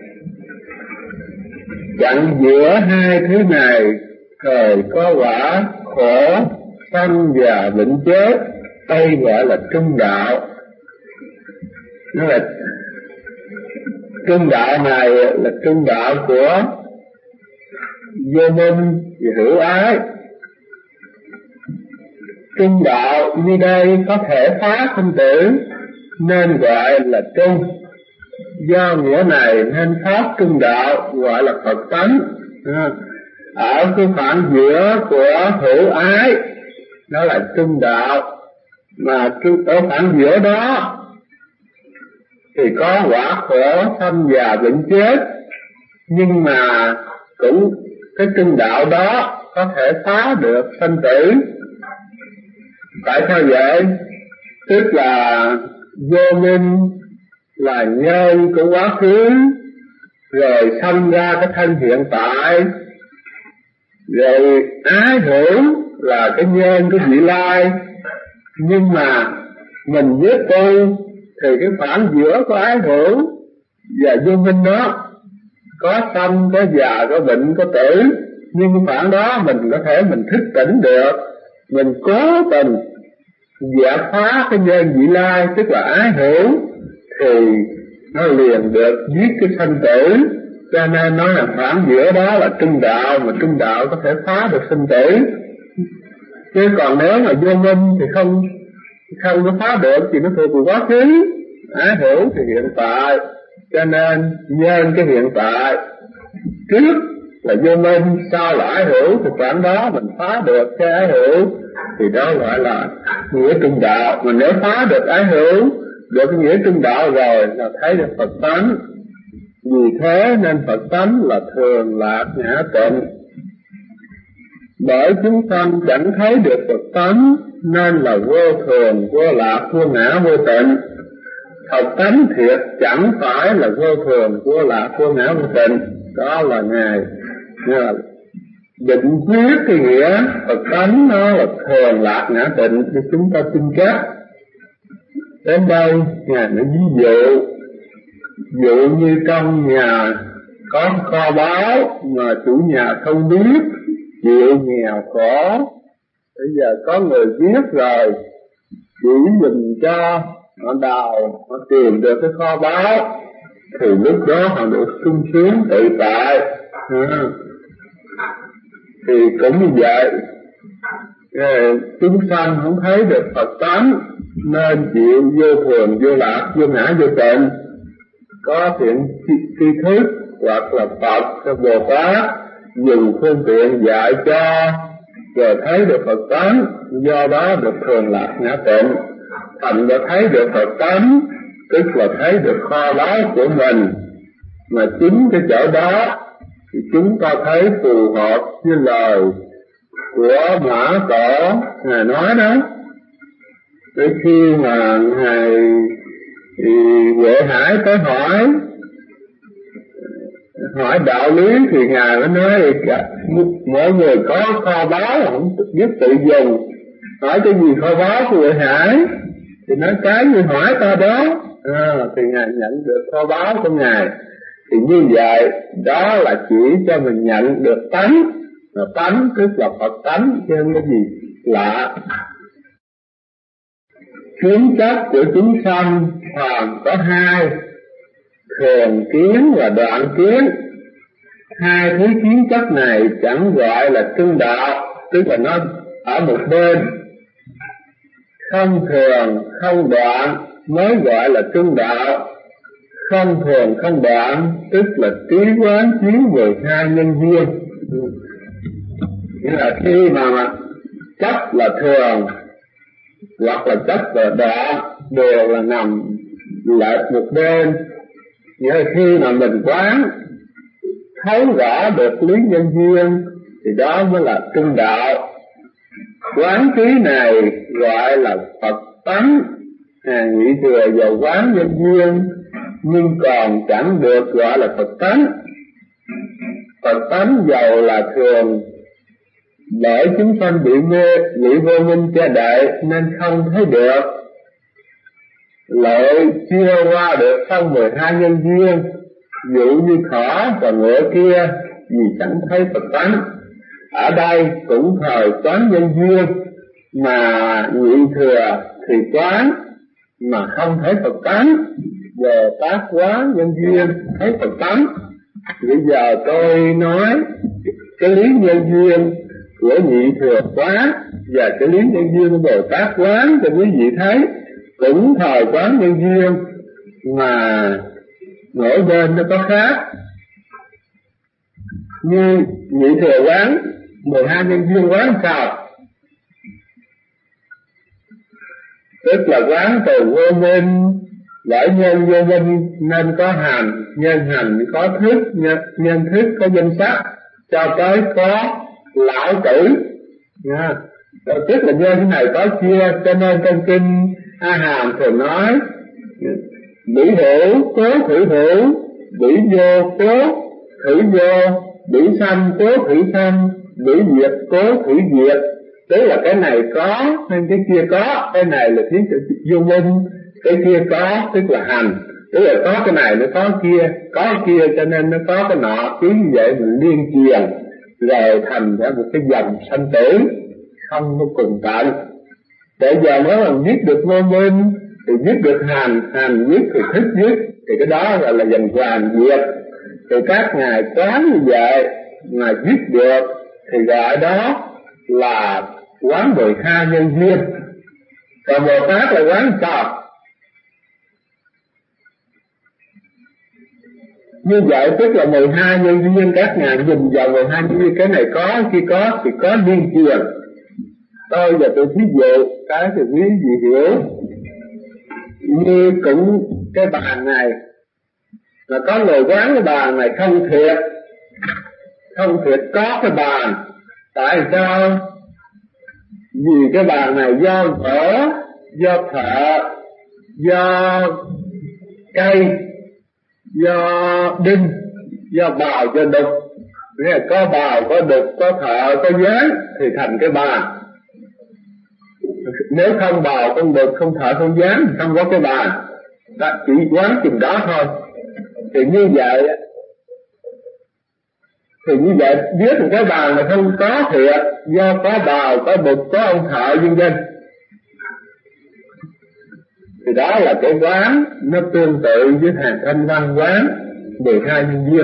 Chặn giữa hai thứ này, thời có quả khổ, sanh già bệnh chết, đây gọi là trung đạo. Nó là trung đạo này là trung đạo của vô minh và hữu ái. Trung đạo như đây có thể phá sinh tử, nên gọi là trung. Do nghĩa này nên pháp trung đạo gọi là Phật tánh. Ở cái khoảng giữa của hữu ái, đó là trung đạo. Mà ở khoảng giữa đó thì có quả khổ, sanh già bệnh chết. Nhưng mà cũng cái trung đạo đó có thể phá được sanh tử. Tại sao vậy? Tức là vô minh là nhân của quá khứ, rồi sanh ra cái thân hiện tại. Rồi ái hữu là cái nhân của vị lai. Nhưng mà mình biết tu thì cái khoảng giữa có ái hữu và vô minh đó, có sanh, có già, có bệnh, có tử. Nhưng cái khoảng đó mình có thể mình thức tỉnh được. Mình cố tình dẹp phá cái nhân vị lai, tức là ái hữu, thì nó liền được giết cái sanh tử. Cho nên nói là khoảng giữa đó là trung đạo, mà trung đạo có thể phá được sinh tử. Chứ còn nếu mà vô minh thì không không có phá được, thì nó thuộc về quá khứ, ái hữu thì hiện tại. Cho nên nhân cái hiện tại, trước là vô minh, sau là ái hữu, thì khoảng đó mình phá được cái ái hữu, thì đó gọi là nghĩa trung đạo. Mà nếu phá được ái hữu, được cái nghĩa trung đạo rồi là thấy được Phật tánh. Vì thế nên Phật tánh là thường lạc ngã tịnh. Bởi chúng sanh chẳng thấy được Phật tánh, nên là vô thường, vô lạc, vô ngã, vô tịnh. Phật tánh thiệt chẳng phải là vô thường, vô lạc, vô ngã, vô tịnh. Đó là Ngài định quyết cái nghĩa Phật tánh nó là thường lạc ngã tịnh cho chúng ta tin chắc. Đến đây Ngài mới ví dụ, dụ như trong nhà có kho báu mà chủ nhà không biết, chịu nghèo khổ. Bây giờ có người biết rồi chỉ dùm cho họ đào, họ tìm được cái kho báu, thì lúc đó họ được sung sướng tự tại. À, thì cũng như vậy, chúng sanh không thấy được Phật tánh nên chịu vô thường, vô lạc, vô ngã, vô tịnh. Có thiện tri thức hoặc là Phật hay Bồ Tát dùng phương tiện dạy cho, rồi thấy được Phật tánh, do đó được thường lạc ngã tịnh. Thành đã thấy được Phật tánh, tức là thấy được kho báu của mình, mà chính cái chỗ đó thì chúng ta thấy phù hợp với lời của Mã Tổ Ngài nói đó. Tới khi mà Ngài thì Huệ Hải tới hỏi hỏi đạo lý thì Ngài mới nói mỗi người có kho báu không biết tự dùng, hỏi cái gì kho báu của Huệ Hải thì nói cái như hỏi ta đó. À, thì Ngài nhận được kho báu của Ngài. Thì như vậy đó là chỉ cho mình nhận được tánh, mà tánh tức là Phật tánh chứ không có gì lạ. Kiến chất của chúng sanh còn có hai, thường kiến và đoạn kiến. Hai thứ kiến chất này chẳng gọi là trung đạo, tức là nó ở một bên. Không thường không đoạn mới gọi là trung đạo. Không thường không đoạn tức là trí quán chiếu mười hai nhân duyên. Nghĩa là khi mà chấp là thường hoặc là chấp là đoạn đều là nằm lại một bên. Nghĩa là khi mà mình quán thấy rõ được lý nhân duyên thì đó mới là trung đạo. Quán trí này gọi là Phật tánh, hàng nhị thừa vào quán nhân duyên nhưng còn chẳng được gọi là Phật tánh. Phật tánh giàu là thường, bởi chúng sanh bị mê, bị vô minh che đậy nên không thấy được. Lại chưa qua được xong mười hai nhân duyên, dụ như thỏ và ngựa kia vì chẳng thấy Phật tánh. Ở đây cũng thời quán nhân duyên, mà nhị thừa thì quán mà không thấy Phật tánh, về tác quán nhân duyên thấy Phật tánh. Bây giờ tôi nói cái lý nhân duyên của nhị thừa quán và cái lý nhân duyên của Bồ Tát quán cho quý vị thấy, cũng thời quán nhân duyên mà mỗi bên nó có khác. Như nhị thừa quán mười hai nhân duyên quán sao? Tức là quán từ vô minh, lợi nhân vô minh nên có hành, nhân hành có thức, nhân, nhân thức có danh sắc, cho tới có lão tử. Nha. Tức là nhân cái này có chia, cho nên trong kinh A Hàm thường nói bỉ hữu cố thử hữu, bỉ vô cố thử vô, bỉ sanh cố thử sanh, bỉ diệt cố thử diệt. Tức là cái này có nên cái kia có, cái này là thiết vô minh, cái kia có tức là hành, tức là có cái này nó có kia, có kia cho nên nó có cái nọ, cứ như vậy mình liên truyền rồi thành ra một cái dòng sanh tử không có cùng tận. Để giờ nếu mà biết được vô minh thì biết được hành, hành biết thì thức biết, thì cái đó gọi là dần hoàn diệt. Thì các ngài quán như vậy mà biết được thì gọi đó là quán mười hai nhân duyên. Còn Bồ Tát là quán sao? Như vậy tức là mười hai nhân duyên các ngài dùng vào mười hai nhân duyên, cái này có, khi có thì có liên truyền. Tôi giờ tôi thí dụ cái thì quý vị hiểu. Như cũng cái bàn này là có người quán cái bàn này không thiệt, không thiệt có cái bàn. Tại sao? Vì cái bàn này do gỗ, do thợ, do cây, do đinh, do bào, do đục. Nghĩa là có bào, có đục, có thợ, có dán thì thành cái bàn. Nếu không bào, không đục, không thợ, không dán thì không có cái bàn. Đó, chỉ quán chừng đó thôi. Thì như vậy Thì như vậy biết được cái bàn mà không có thiệt, do có bào, có đục, có ông thợ vân vân. Thì đó là cái quán nó tương tự với hàng thanh văn quán mười hai nhân duyên.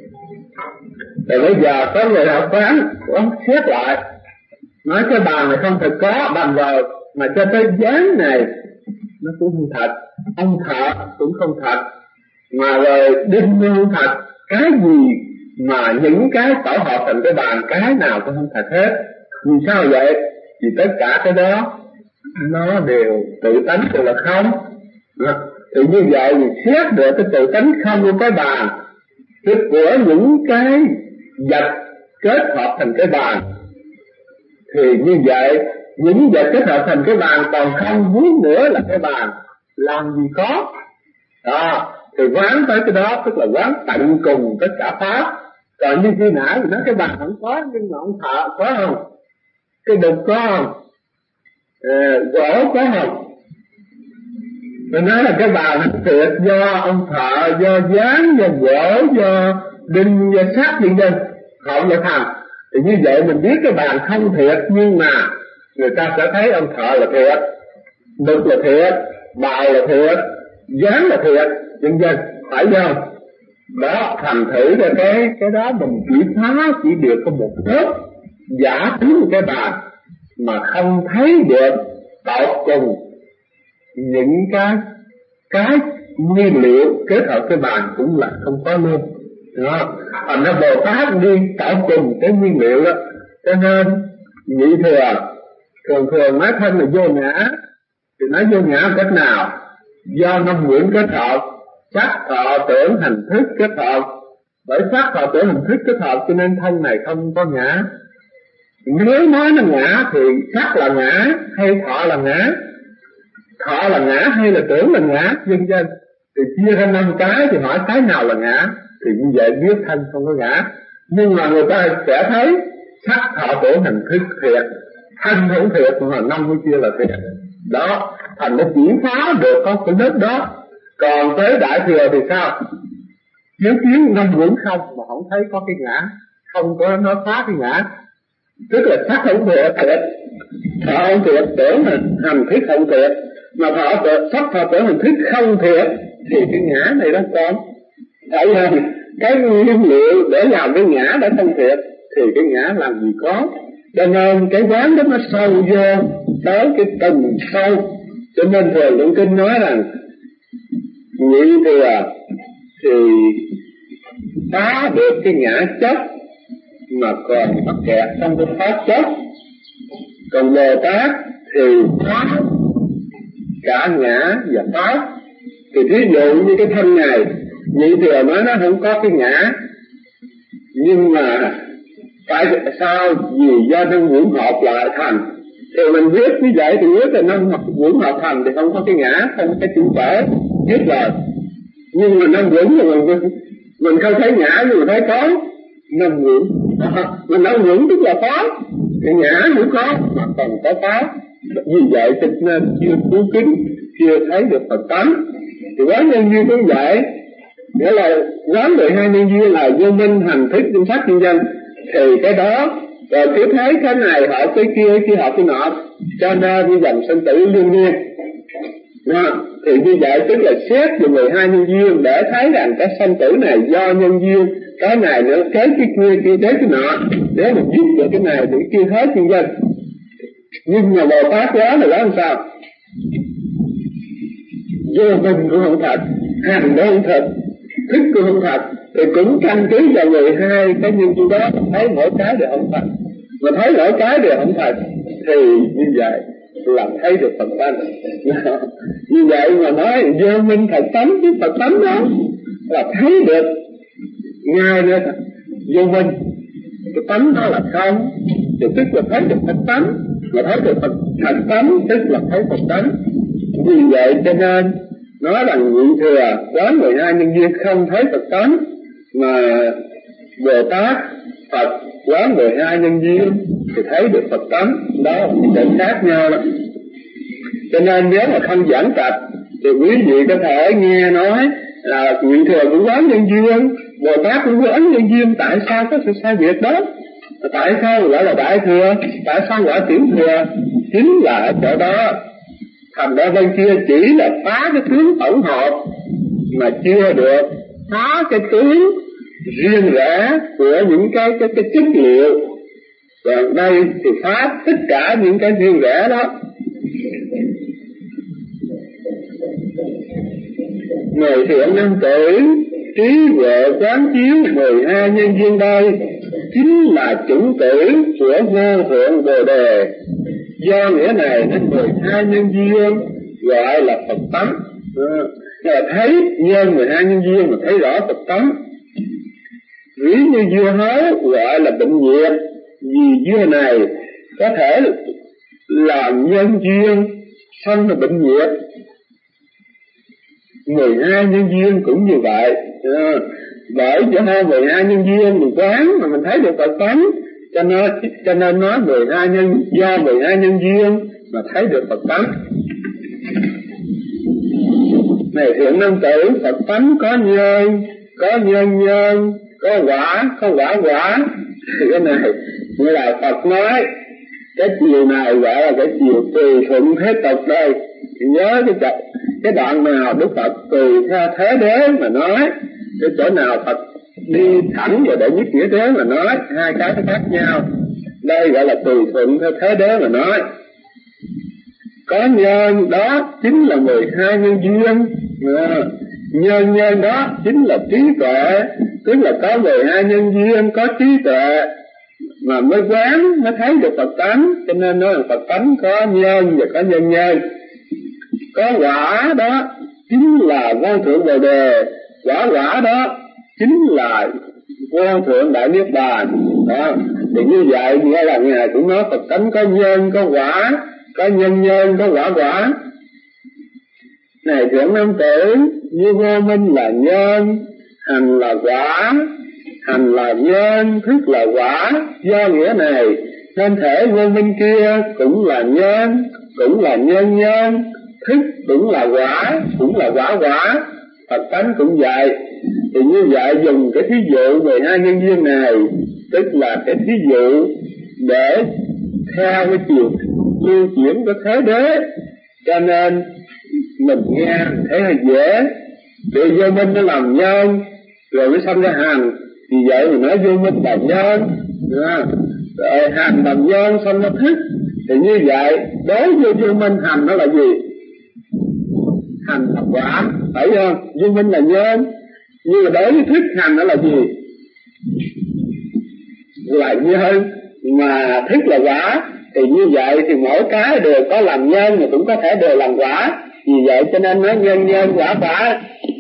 Rồi bây giờ có người học quán quán xét lại, nói cái bàn này không thật có, bàn vào mà cho tới dáng này nó cũng không thật, ông thợ cũng không thật, mà rồi đinh không thật, cái gì mà những cái tổ hợp thành cái bàn cái nào cũng không thật hết. Vì sao vậy? Vì tất cả cái đó nó đều tự tánh đều là không. Thì như vậy thì xét được cái tự tánh không của cái bàn, tức của những cái vật kết hợp thành cái bàn, thì như vậy những vật kết hợp thành cái bàn còn không muốn nữa là cái bàn làm gì có. Đó, thì quán tới cái đó tức là quán tận cùng tất cả pháp. Còn như khi nãy thì nói cái bàn không có, nhưng mà ông thợ có không? Cái đục có không? À, gỗ có không? Tôi nói là cái bàn nó thiệt do ông thợ, do dán, do gỗ, do đinh, do sắt vân vân họ mới thành. Thì như vậy mình biết cái bàn không thiệt, nhưng mà người ta sẽ thấy ông thợ là thiệt, đục là thiệt, bào là thiệt, dán là thiệt, vân vân, phải không? Đó, thành thử ra cái cái đó mình chỉ phá chỉ được có một lớp giả tính cái bàn, mà không thấy được tột cùng những cái cái nguyên liệu kết hợp cái bàn cũng là không có luôn. Đó, thành ra Bồ Tát đi tận cùng cái nguyên liệu đó. Cho nên nhị thừa thường thường nói thân là vô ngã, thì nói vô ngã cách nào? Do năm quyển kết hợp, sắc thọ tưởng hành thức kết hợp. Bởi sắc thọ tưởng hành thức kết hợp cho nên thân này không có ngã. Nếu nói nó ngã thì sắc là ngã hay thọ là ngã, thọ là ngã hay là tưởng là ngã, vân vân. Thì chia ra năm cái thì hỏi cái nào là ngã, thì như vậy biết thân không có ngã. Nhưng mà người ta sẽ thấy sắc thọ tưởng hành thức thiệt, thân không thiệt, mà năm cái chia là thiệt. Đó, thành nó chỉ phá được có cái lớp đó. Còn tới đại thừa thì sao? Chiếu kiến năm quyển không mà không thấy có cái ngã, không có nó phá cái ngã. Tức là sắc không thiệt, thiệt thọ không thiệt, tưởng hành thức không thiệt, mà thọ thiệt, sắc thọ tưởng hành thức không thiệt, thì cái ngã này nó còn. Tại vì cái nguyên liệu để làm cái ngã đã không thiệt thì cái ngã làm gì có. Cho nên cái quán đó nó sâu vô tới cái tầng sâu. Cho nên Thừa Luận Kinh nói rằng nhị thừa thì phá được cái ngã chấp mà còn mắc kẹt trong cái pháp chấp, còn Bồ Tát thì phá cả ngã và pháp. Thì thí dụ như cái thân này, nhị thừa nói nó không có cái ngã, nhưng mà tại sao? Vì do nó quyển hợp lại thành. Thì mình viết như vậy thì viết là nó quyển hợp thành thì không có cái ngã, không có cái chữ phải viết rồi. Nhưng mà năm quyển thì mình mình không thấy ngã, nhưng mà thấy có năm quyển. Mình năm quyển tức là có cái ngã cũng có mà còn có pháp. Vì vậy cho nên chưa cứu kính, chưa thấy được Phật tánh. Thì quán nhân duyên cũng vậy, nghĩa là quán mười hai nhân duyên là vô minh hành thức tinh sắc nhân dân. Thì cái đó rồi cứ thấy cái này họ cái kia, kia họ cái nọ, cho nên như dòng sinh tử liên miên. Thì như vậy tức là xét về mười hai nhân duyên để thấy rằng cái sanh tử này do nhân duyên, cái này nữa kế cái kia, kia kế cái nọ, để mình giúp được cái này thì kia hết nhân dân. Nhưng mà Bồ Tát đó là làm sao? Vô minh cũng không thật, hành cũng không thật, thức cũng không thật, thì cũng căn cứ vào mười hai cái nhân duyên đó, thấy mỗi cái đều không thật. Mà thấy mỗi cái đều không thật thì như vậy là thấy được Phật tánh. Như vậy mà nói vô minh thật tánh, cái Phật tánh đó là thấy được ngay nữa. Vô minh cái tánh đó là không, thì tức là thấy được Phật tánh, mà thấy được Phật thật tánh tức là thấy Phật tánh. Vì vậy cho nên nói rằng nhị thừa quán mười hai nhân duyên không thấy Phật tánh, mà Bồ Tát Phật quán mười hai nhân duyên thì thấy được Phật tánh. Đó là cái khác nhau đó. Cho nên nếu mà không giảng tập thì quý vị có thể nghe nói là nhị thừa cũng quán nhân duyên, Bồ Tát cũng quán nhân duyên. Tại sao có sự sai biệt đó? Tại sao gọi là đại thừa? Tại sao gọi tiểu thừa? Chính là ở chỗ đó Thành ra bên kia chỉ là phá cái tướng tổng hợp mà chưa được phá cái tướng riêng rẽ của những cái cái cái chất liệu. Còn đây thì phá tất cả những cái riêng rẽ đó. Người thiện nam tử trí huệ quán chiếu mười hai nhân duyên đây chính là chủng tử của vô thượng Bồ Đề. Do nghĩa này nên mười hai nhân duyên gọi là Phật tánh. Là thấy nhân mười hai nhân duyên mà thấy rõ Phật tánh. Ví như dưa hấu gọi là bệnh nhiệt, vì dưa này có thể làm nhân duyên sanh là bệnh nhiệt. Mười hai nhân duyên cũng như vậy. Bởi cho hai mười hai nhân duyên mình quán mà mình thấy được Phật tánh, cho nên cho nên nói mười hai nhân do mười hai nhân duyên mà thấy được Phật tánh. Này thiện nam tử, Phật tánh có nhân, có nhân nhân, có quả, có quả quả. Thì cái này như là Phật nói cái chiều này gọi là cái chiều tùy thuận thế tục đây. Thì nhớ cái chặt cái đoạn nào Đức Phật tùy theo thế đế mà nói, cái chỗ nào Phật đi thẳng vào để nhất nghĩa đế mà nói, hai cái nó khác nhau. Đây gọi là tùy thuận theo thế đế mà nói. Có nhân đó chính là mười hai nhân duyên. Nhân nhân đó chính là trí tuệ, tức là có mười hai nhân duyên, có trí tuệ mà mới quán, mới thấy được Phật tánh. Cho nên nói là Phật tánh có nhân và có nhân nhân. Có quả đó chính là vô thượng Bồ Đề, quả quả đó chính là vô thượng Đại Niết Bàn. Đó, thì như vậy nghĩa là Ngài cũng nói Phật tánh có nhân, có quả, có nhân nhân, có quả quả. Này thiện nam tử, như vô minh là nhân, hành là quả, hành là nhân, thức là quả. Do nghĩa này nên thể vô minh kia cũng là nhân, cũng là nhân nhân, thức cũng là quả, cũng là quả quả. Phật tánh cũng vậy. Thì như vậy dùng cái thí dụ mười hai nhân duyên này, tức là cái thí dụ để theo cái chiều lưu chuyển của thế đế, cho nên mình nghe thấy hơi dễ. Vì vô minh nó làm nhân rồi mới sanh ra hành, vì vậy mình nói vô minh là nhân, rồi hành làm nhân sanh ra thức. Thì như vậy đối với vô minh hành nó là gì? Hành là quả, phải không? Vô minh là nhân. Nhưng mà đối với thức hành nó là gì? Là nhân, mà thức là quả. Thì như vậy thì mỗi cái đều có làm nhân mà cũng có thể đều làm quả. Vì vậy cho nên nói nhân nhân quả quả.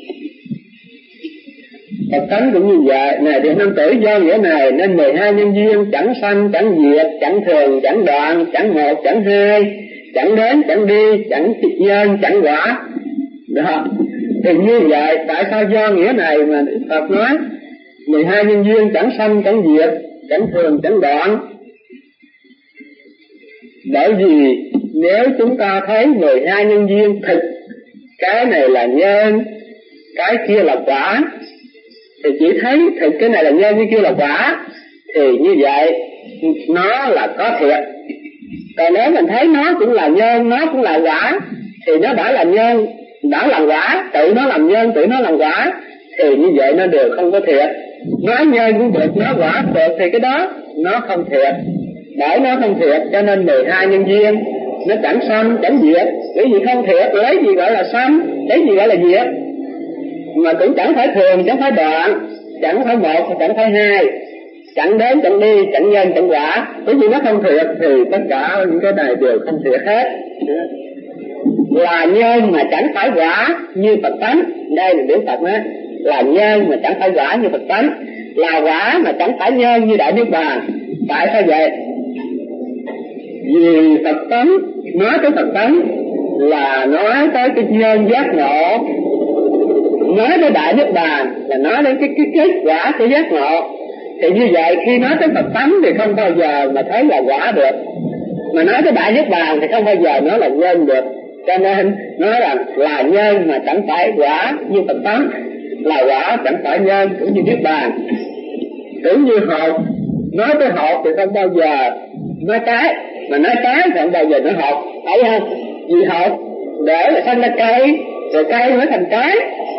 Phật tánh cũng như vậy. Này thiện nam tử, do nghĩa này nên mười hai nhân duyên chẳng sanh, chẳng diệt, chẳng thường, chẳng đoạn, chẳng một, chẳng hai, chẳng đến, chẳng đi, chẳng nhân, chẳng quả. Đó. Thì như vậy tại sao do nghĩa này mà Phật nói mười hai nhân duyên chẳng sanh, chẳng diệt, chẳng thường, chẳng đoạn? Bởi vì nếu chúng ta thấy mười hai nhân duyên thực, cái này là nhân, cái kia là quả, thì chỉ thấy thực cái này là nhân, cái kia là quả, thì như vậy nó là có thiệt. Còn nếu mình thấy nó cũng là nhân, nó cũng là quả, thì nó đã là nhân, đã làm quả, tự nó làm nhân, tự nó làm quả, thì như vậy nó đều không có thiệt. Nói nhân cũng được, nói quả cũng được, thì cái đó nó không thiệt. Bởi nó không thiệt cho nên mười hai nhân duyên nó chẳng sanh, chẳng diệt. Cái gì không thiệt lấy gì gọi là sanh, lấy gì gọi là diệt. Mà cũng chẳng phải thường, chẳng phải đoạn, chẳng phải một, chẳng phải hai, chẳng đến, chẳng đi, chẳng nhân, chẳng quả. Cái gì nó không thiệt thì tất cả những cái này đều không thiệt hết. Là nhân mà chẳng phải quả như Phật tánh. Đây là điểm Phật nói là nhân mà chẳng phải quả như Phật tánh, là quả mà chẳng phải nhân như Đại Niết Bàn. Tại sao vậy? Vì Phật tánh, nói tới Phật tánh là nói tới cái nhân giác ngộ, nói tới Đại Niết Bàn là nói đến cái, cái kết quả của giác ngộ. Thì như vậy khi nói tới Phật tánh thì không bao giờ mà thấy là quả được, mà nói tới Đại Niết Bàn thì không bao giờ nói là nhân được. Cho nên nói rằng là nhân mà chẳng phải quả như Phật tánh, là quả chẳng phải nhân cũng như Niết Bàn. Cũng như hột, nói tới hột thì không bao giờ nói trái, mà nói trái thì không bao giờ nói hột, thấy không? Vì hột để là sanh ra cây, rồi cây mới thành trái.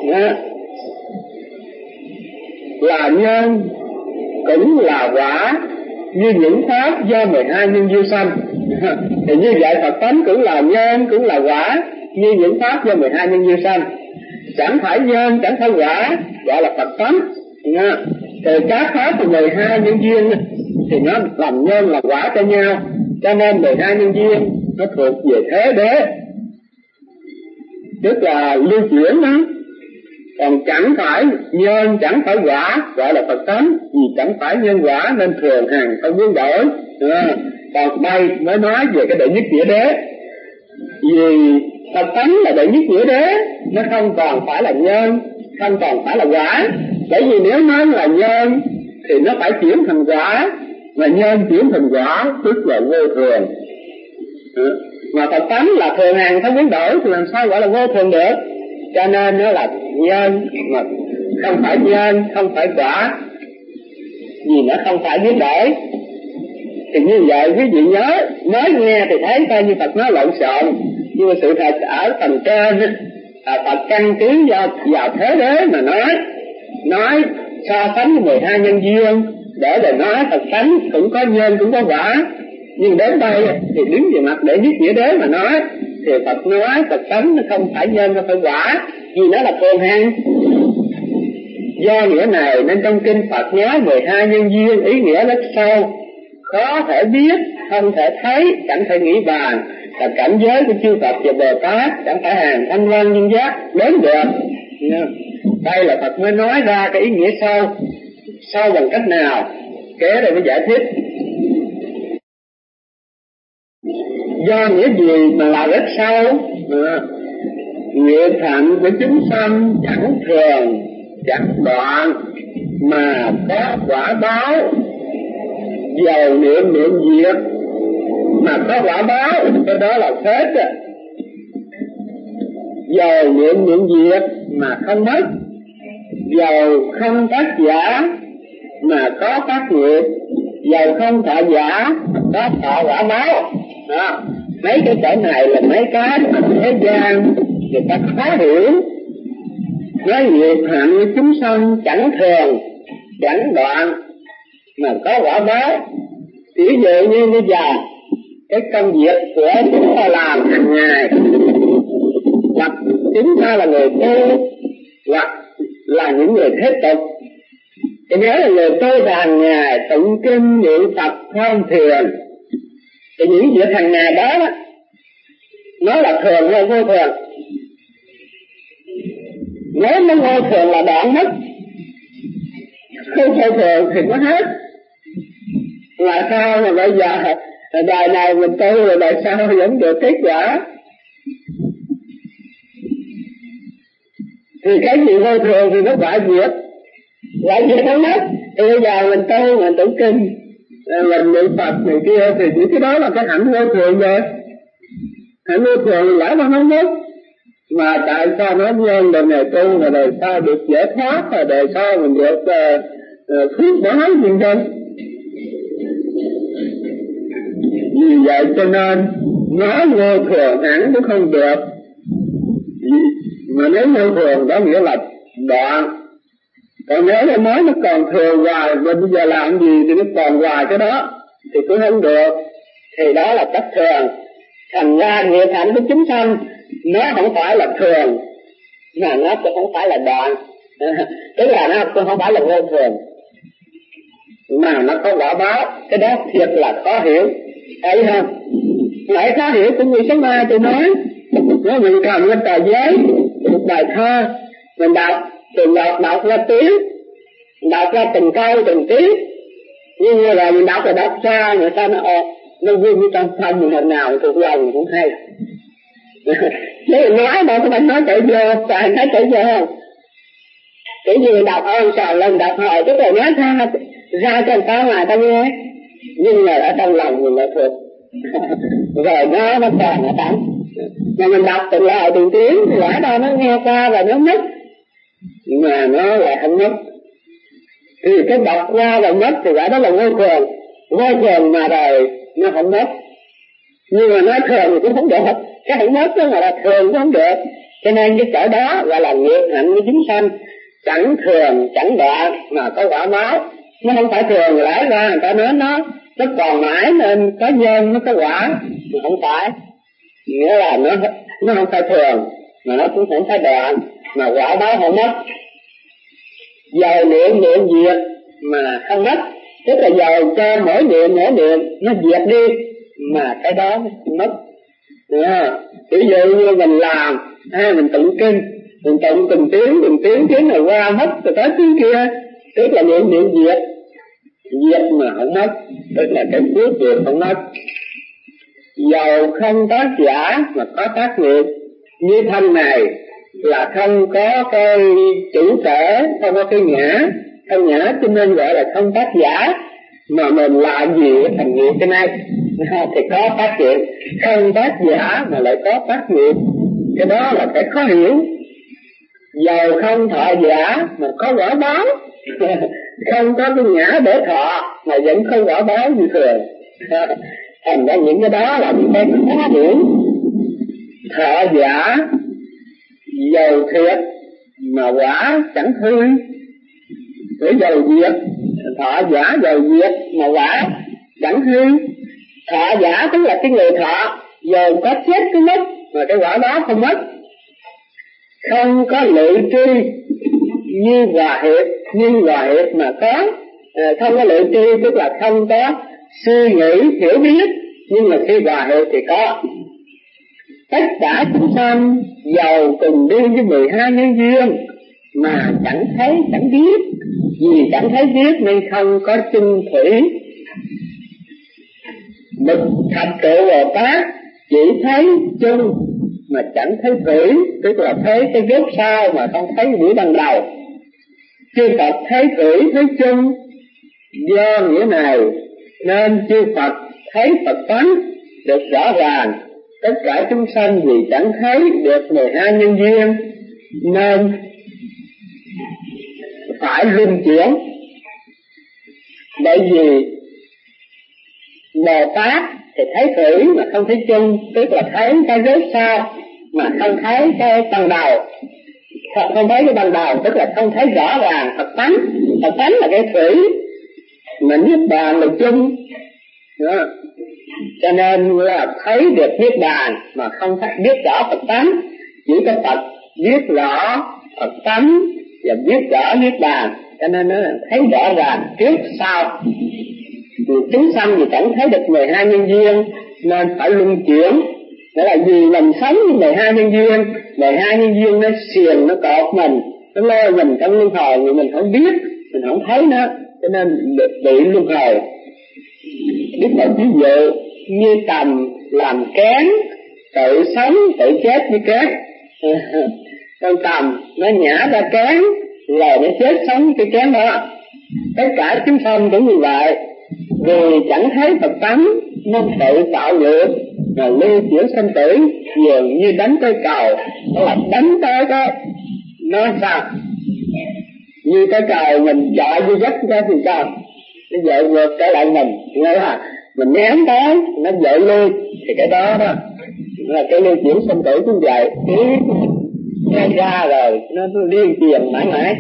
Là nhân cũng là quả, như những pháp do mười hai nhân duyên sanh. Thì như vậy Phật tánh cũng là nhân, cũng là quả, như những pháp do mười hai nhân duyên sanh. Chẳng phải nhân, chẳng phải quả, gọi là Phật tánh. Thì các pháp của mười hai nhân duyên thì nó làm nhân là quả cho nhau, cho nên mười hai nhân duyên nó thuộc về thế đế, tức là lưu chuyển đó. Còn chẳng phải nhân, chẳng phải quả, gọi là Phật tánh. Vì chẳng phải nhân quả nên thường hằng không biến đổi. À, còn đây mới nói về cái đệ nhất nghĩa đế. Vì Phật tánh là đệ nhất nghĩa đế, nó không còn phải là nhân, không còn phải là quả. Bởi vì nếu nói là nhân thì nó phải chuyển thành quả, mà nhân chuyển thành quả tức là vô thường. À, mà Phật tánh là thường hằng không biến đổi thì làm sao gọi là vô thường được? Cho nên nó là nhân mà không phải nhân, không phải quả, vì nó không phải biến đổi. Thì như vậy quý vị nhớ, mới nghe thì thấy coi như Phật nói lộn xộn, nhưng mà sự thật ở phần trên là Phật căn cứ vào, vào thế đế mà nói, nói so sánh với mười hai nhân duyên để rồi nói Phật tánh cũng có nhân cũng có quả. Nhưng đến đây thì đứng về mặt để nhất nghĩa đế mà nói thì Phật nói Phật tánh nó không phải nhân, không phải quả, vì nó là thường hằng. Do nghĩa này nên trong kinh Phật nói mười hai nhân duyên ý nghĩa rất sâu, khó thể biết, không thể thấy, chẳng thể nghĩ bàn, là cảnh giới của chư Phật và Bồ Tát, chẳng phải hàng thanh văn nhân giác đến được. Đây là Phật mới nói ra cái ý nghĩa sâu. Sâu bằng cách nào? Kế đây mới giải thích. Do nghĩa gì mà là rất sâu? À, nghiệp hạnh của chúng sanh chẳng thường, chẳng đoạn, mà có quả báo. Dầu niệm niệm diệt mà có quả báo, cái đó là phết á. Dầu niệm niệm diệt mà không mất, dầu không tác giả mà có tác nghiệp, dầu không thọ giả có thọ quả báo. Đó. Mấy cái chỗ này là mấy cái mà thế gian người ta khó hiểu. Nói nghiệp hạnh chúng sanh chẳng thường, chẳng đoạn, mà có quả báo. Ví dụ như bây giờ cái công việc của chúng ta làm hàng ngày, hoặc chúng ta là người tu, hoặc là những người thế tục, thì nếu là người tu hàng ngày tụng kinh niệm Phật thông thiền, thì những việc hàng ngày đó, đó nó là thường hay vô thường? Nếu nó vô thường là đoạn mất, không vô thường thì nó hết. Là sao mà bây giờ đời này mình tu rồi đời sau vẫn được kết quả? Thì cái gì vô thường thì nó bại diệt, bại diệt nó mất. Thì bây giờ mình tu, mình tụng kinh, mình niệm Phật này kia, thì những cái đó là cái hạnh vô thường rồi. Hạnh vô thường lẽ mà nó mất. Mà tại sao nó nhân đời này tu rồi đời sau được giải thoát, rồi đời sau mình được uh, uh, phước báo gì đâu. Vì vậy cho nên nói vô thường hẳn cũng không được. Mà nếu vô thường đó nghĩa là đoạn. Còn nếu nó nói nó còn thường hoài, mình bây giờ làm gì thì nó còn hoài cái đó, thì cũng không được. Thì đó là cách thường. Thành ra nghiệp hạnh của chúng sanh nó không phải là thường, mà nó cũng không phải là đoạn. Tức là nó cũng không phải là vô thường, mà nó có quả báo. Cái đó thiệt là khó hiểu. Thấy không? Lại khó hiểu cũng như sáng mai tôi nói. Nếu mình cầm lên tờ giấy một bài thơ, mình đọc, từng đọc đọc ra tiếng, đọc ra từng câu từng tiếng, nhưng như là mình đọc rồi đọc ra, người ta nó ồ, nó vui như trong tâm mình lần nào thuộc lòng cũng hay. Nếu mình nói đâu có phải nói chạy vô, phải nói chạy vô không? Kiểu như mình đọc ơn sờ lần đọc hỏi, tức là nói ra, ra cho người ta mà ta nghe. Nhưng mà ở trong lòng mình là thuộc. Rồi nó nó còn ở trong. Mà mình đọc từng lời từng tiếng thì lẽ đâu nó nghe qua và nó mất, mà nó lại không mất. Thì cái đọc qua và mất thì lẽ đó là vô thường. Vô thường mà rồi nó không mất. Nhưng mà nói thường thì cũng không được. cái không mất đó mà là thường cũng không được. Cho nên cái chỗ đó gọi là nghiệp hạnh của chúng sanh, chẳng thường chẳng đoạn mà có quả báo. Nó không phải thường lẽ ra người ta nói nó nó còn mãi nên có nhân nó có quả, mà không phải. Nghĩa là nó nó không phải thường mà nó cũng không phải đoạn, mà quả báo không mất. Dầu niệm niệm diệt mà không mất, tức là dầu cho mỗi niệm mỗi niệm nó diệt đi mà cái đó nó không mất. Yeah. Ví dụ như mình làm hay mình tụng kinh, mình tụng từng tiếng từng tiếng tiếng rồi qua mất rồi tới tiếng kia, tức là niệm niệm diệt diệt mà không mất, tức là cái phước diệt không mất. Dầu không tác giả mà có tác nghiệp, như thân này là không có cái chủ thể, không có cái ngã, không ngã cho nên gọi là không tác giả. Mà mình làm gì cái thành nghiệp cái này thì có tác nghiệp, không tác giả mà lại có tác nghiệp, cái đó là cái khó hiểu. Dầu không thọ giả mà có quả báo, không có cái ngã để thọ mà vẫn không quả báo như thường. Thành ra những cái đó là những cái khó hiểu. Thọ giả dầu thiệt mà quả chẳng hư, để dầu diệt. Thọ giả dầu diệt mà quả chẳng hư. Thọ giả tức là cái người thọ dầu có chết cái mất mà cái quả đó không mất. Không có lự tri như hòa hiệp, như hòa hiệp mà có à, không có lự tri tức là không có suy nghĩ hiểu biết, nhưng mà khi hòa hiệp thì có. Tất cả chúng sanh giàu cùng đi với mười hai nhân duyên mà chẳng thấy chẳng biết, vì chẳng thấy biết nên không có chung thủy. Bậc thập trụ Bồ Tát chỉ thấy chung mà chẳng thấy thủy, tức là thấy cái gốc sau mà không thấy buổi ban đầu. Chư Phật thấy thủy thấy chung, do nghĩa này nên chư Phật thấy Phật tánh được rõ ràng. Tất cả chúng sanh vì chẳng thấy được mười hai nhân duyên nên phải luân chuyển. Bởi vì Bồ Tát thì thấy thủy mà không thấy chung, tức là thấy cái rốt sau mà không thấy cái ban đầu. Không thấy cái ban đầu tức là không thấy rõ ràng Phật tánh. Phật tánh là cái thủy mà niết bàn là chung. Đó. Cho nên là thấy được niết bàn mà không thấy biết rõ Phật tánh. Chỉ có Phật biết rõ Phật tánh và biết rõ niết bàn, cho nên nó thấy rõ ràng trước sau. Vì chúng sanh thì chẳng thấy được mười hai nhân duyên nên phải luân chuyển. Đó là vì mình sống với mười hai nhân duyên, mười hai nhân duyên nó xiềng, nó cột mình, nó lôi mình trong luân hồi, nhưng mình không biết, mình không thấy nó, cho nên bị luân hồi. Biết một ví dụ như cầm làm kén, tự sống tự chết như kén. Con cầm nó nhả ra kén rồi nó chết sống cái kén đó. Tất cả chúng sanh cũng như vậy, vì chẳng thấy Phật tánh nên tự tạo nghiệp rồi lưu chuyển sanh tử, dường như đánh tới cầu. Nó là đánh tới cái nó sao như cái cầu mình dọi vô vách ra thì sao, nó dội ngược trở lại mình, nghĩa là mình ném tới nó dội lui, thì cái đó đó là cái lưu chuyển sanh tử cũng vậy. Cứ nghe ra rồi nó liên truyền mãi mãi.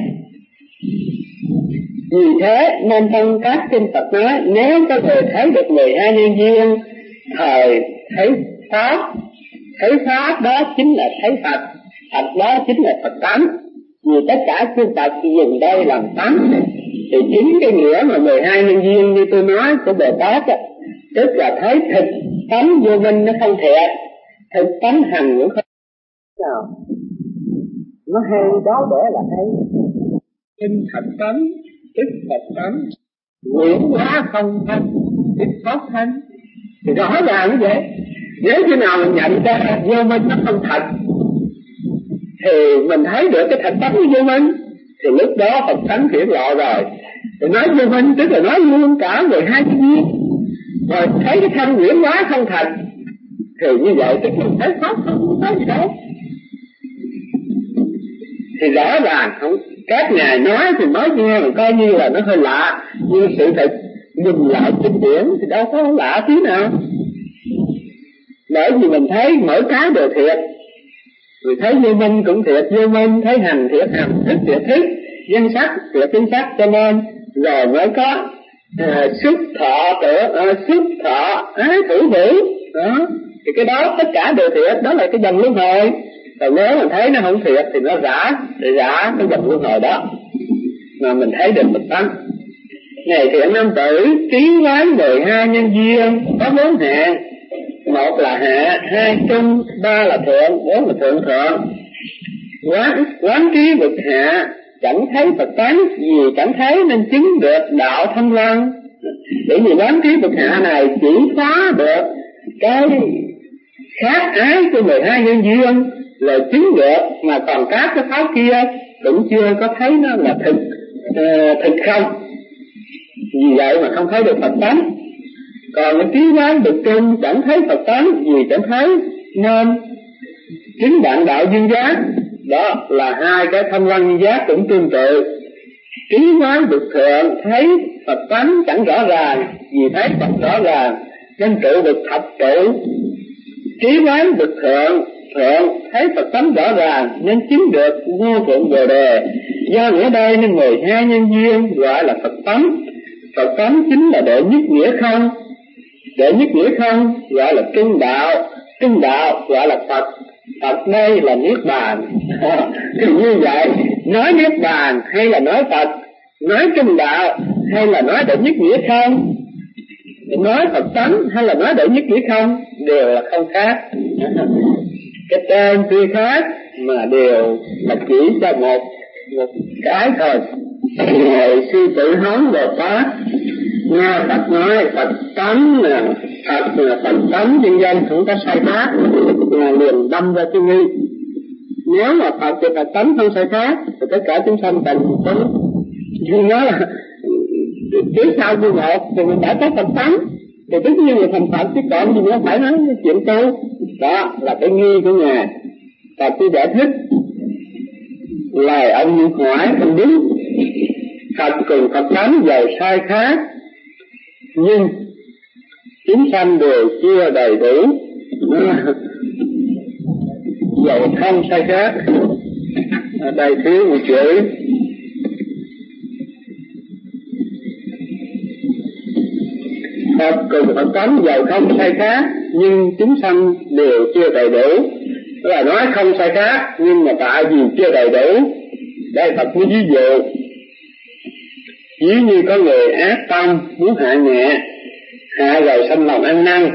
Vì thế nên trong các kinh Phật nói, nếu có người thấy được mười hai nhân duyên, thời thấy Pháp, thấy Pháp đó chính là thấy Phật, Phật đó chính là Phật tánh. Vì tất cả chư Phật dùng đây làm tánh, thì chính cái nghĩa mà mười hai nhân duyên như tôi nói của Bồ Tát á, tức là thấy thực tánh vô minh nó không thiệt, thực tánh hành cũng không nào. Nó hay đó để là hay kinh thật tánh, tức Phật tánh, nguyện hóa không thanh, tức Pháp thanh. Thì rõ ràng như vậy. Nếu khi nào mình nhận ra vô minh nó không thật, thì mình thấy được cái thật tánh của vô minh, thì lúc đó Phật tánh hiển lộ rồi. Thì nói vô minh tức là nói luôn cả mười hai cái duyên. Rồi thấy cái thanh nguyện hóa không thật, thì như vậy tức mình thấy Pháp không có gì đâu. Thì rõ ràng không, các ngài nói thì nói nghe mà coi như là nó hơi lạ, nhưng sự thật nhìn lại kinh điển thì đâu có lạ tí nào. Bởi vì mình thấy mỗi cái đều thiệt, mình thấy vô minh cũng thiệt vô minh, thấy hành thiệt hành, thức thiệt thức, danh sắc thiệt danh sắc, cho nên rồi mới có à, xúc thọ tưởng à, xúc thọ ái thủ hữu đó. Thì cái đó tất cả đều thiệt, đó là cái dòng luân hồi. Còn nếu mình thấy nó không thiệt thì nó giả, thì giả cái dòng luân hồi đó mà mình thấy được Phật tánh. Này thiện nam tử, trí quán mười hai nhân duyên có bốn hạng: một là hạ, hai trung, ba là thượng, bốn là thượng thượng. Quán, quán trí vực hạ, chẳng thấy Phật tánh, vì chẳng thấy nên chứng được đạo thanh văn. Bởi vì quán trí vực hạ này chỉ phá được cái khác ái của mười hai nhân duyên là chứng được, mà còn các cái pháp kia cũng chưa có thấy nó là thực uh, thực không. Vì vậy mà không thấy được Phật tánh. Còn cái trí quán được trung chẳng thấy Phật tánh, vì chẳng thấy nên chứng đặng đạo duyên giác. Đó là hai cái thanh văn duyên giác cũng tương tự. Trí quán được thượng thấy Phật tánh chẳng rõ ràng, vì thấy Phật rõ ràng nên trụ được thập trụ. Trí quán được thượng thượng thấy Phật tánh rõ ràng nên chứng được vô thượng bồ đề. Do nghĩa đây nên mười hai nhân duyên gọi là Phật tánh. Phật tánh chính là đệ nhất nghĩa không. Đệ nhất nghĩa không gọi là trung đạo. Trung đạo gọi là Phật. Phật đây là niết bàn. Thì như vậy, nói niết bàn hay là nói Phật, nói trung đạo hay là nói đệ nhất nghĩa không, nói Phật tánh hay là nói đệ nhất nghĩa không, đều là không khác. Cái tên tuy khác mà đều là chỉ cho một một cái thôi. Ngài sư tử hóng về Pháp, nghe Phật nói Phật tánh là Phật là Phật tánh, nhân dân không có sai khác, là liền đâm ra cái nghi. Nếu mà Phật thì Phật tánh không sai khác thì tất cả chúng sanh cần có. Vì nó là trước sau như một thì mình đã có Phật tánh thì tất nhiên là thành Phật, chứ còn gì nữa phải nói chuyện tu. Đó là cái nghi của Ngài. Và tôi giải thích lời ông như hỏi không đúng. Phật cùng Phật tánh giàu sai khác, nhưng chúng sanh đều chưa đầy đủ. Dầu không sai khác, ở đây thiếu một chữ. Phật cùng Phật tánh dầu không sai khác, nhưng chúng sanh đều chưa đầy đủ. Tức là nói không sai khác, nhưng mà tại vì chưa đầy đủ. Đây Phật mới ví dụ. Ví như có người ác tâm muốn hạ nhẹ, hạ rồi sanh lòng ăn năn,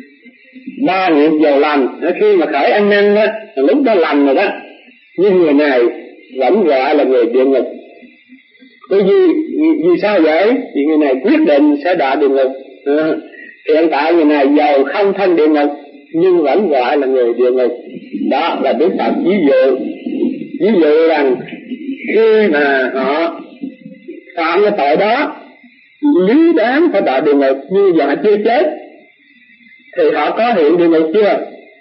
ba nghiệp dầu lành. Khi mà khởi ăn năn đó, lúc đó lành rồi đó, nhưng người này vẫn gọi là người địa ngục. Bởi vì, vì sao vậy? Vì người này quyết định sẽ đọa địa ngục. À, hiện tại người này giàu không thân địa ngục nhưng vẫn gọi là người địa ngục. Đó là Đức Phật ví dụ. Ví dụ rằng khi mà họ phạm cái tội đó lý đáng phải đọa địa ngục, nhưng giờ họ chưa chết thì họ có hiện địa ngục chưa?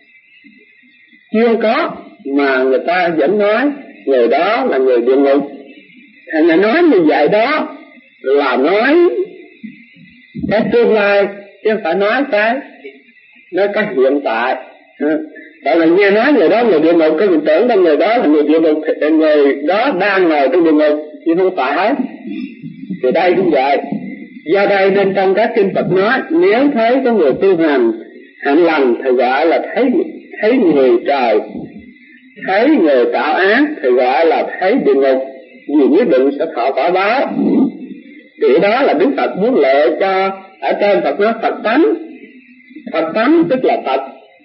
Chưa có, mà người ta vẫn nói người đó là người địa ngục. Thành ra nói như vậy đó là nói cái tương lai, chứ không phải nói cái nói cái hiện tại. Tại là nghe nói người đó người địa ngục, cái mình tưởng rằng người đó là người địa ngục, thì người đó đang ngồi trong địa ngục, chứ không phải. Thì đây cũng vậy. Do đây nên trong các kinh Phật nói, nếu thấy có người tu hành hạnh lành thì gọi là thấy thấy người trời, thấy người tạo ác thì gọi là thấy địa ngục, vì nhất định sẽ thọ quả báo. Thì đó là Đức Phật muốn lệ cho ở trên Phật nói Phật tánh. Phật tánh tức là Phật,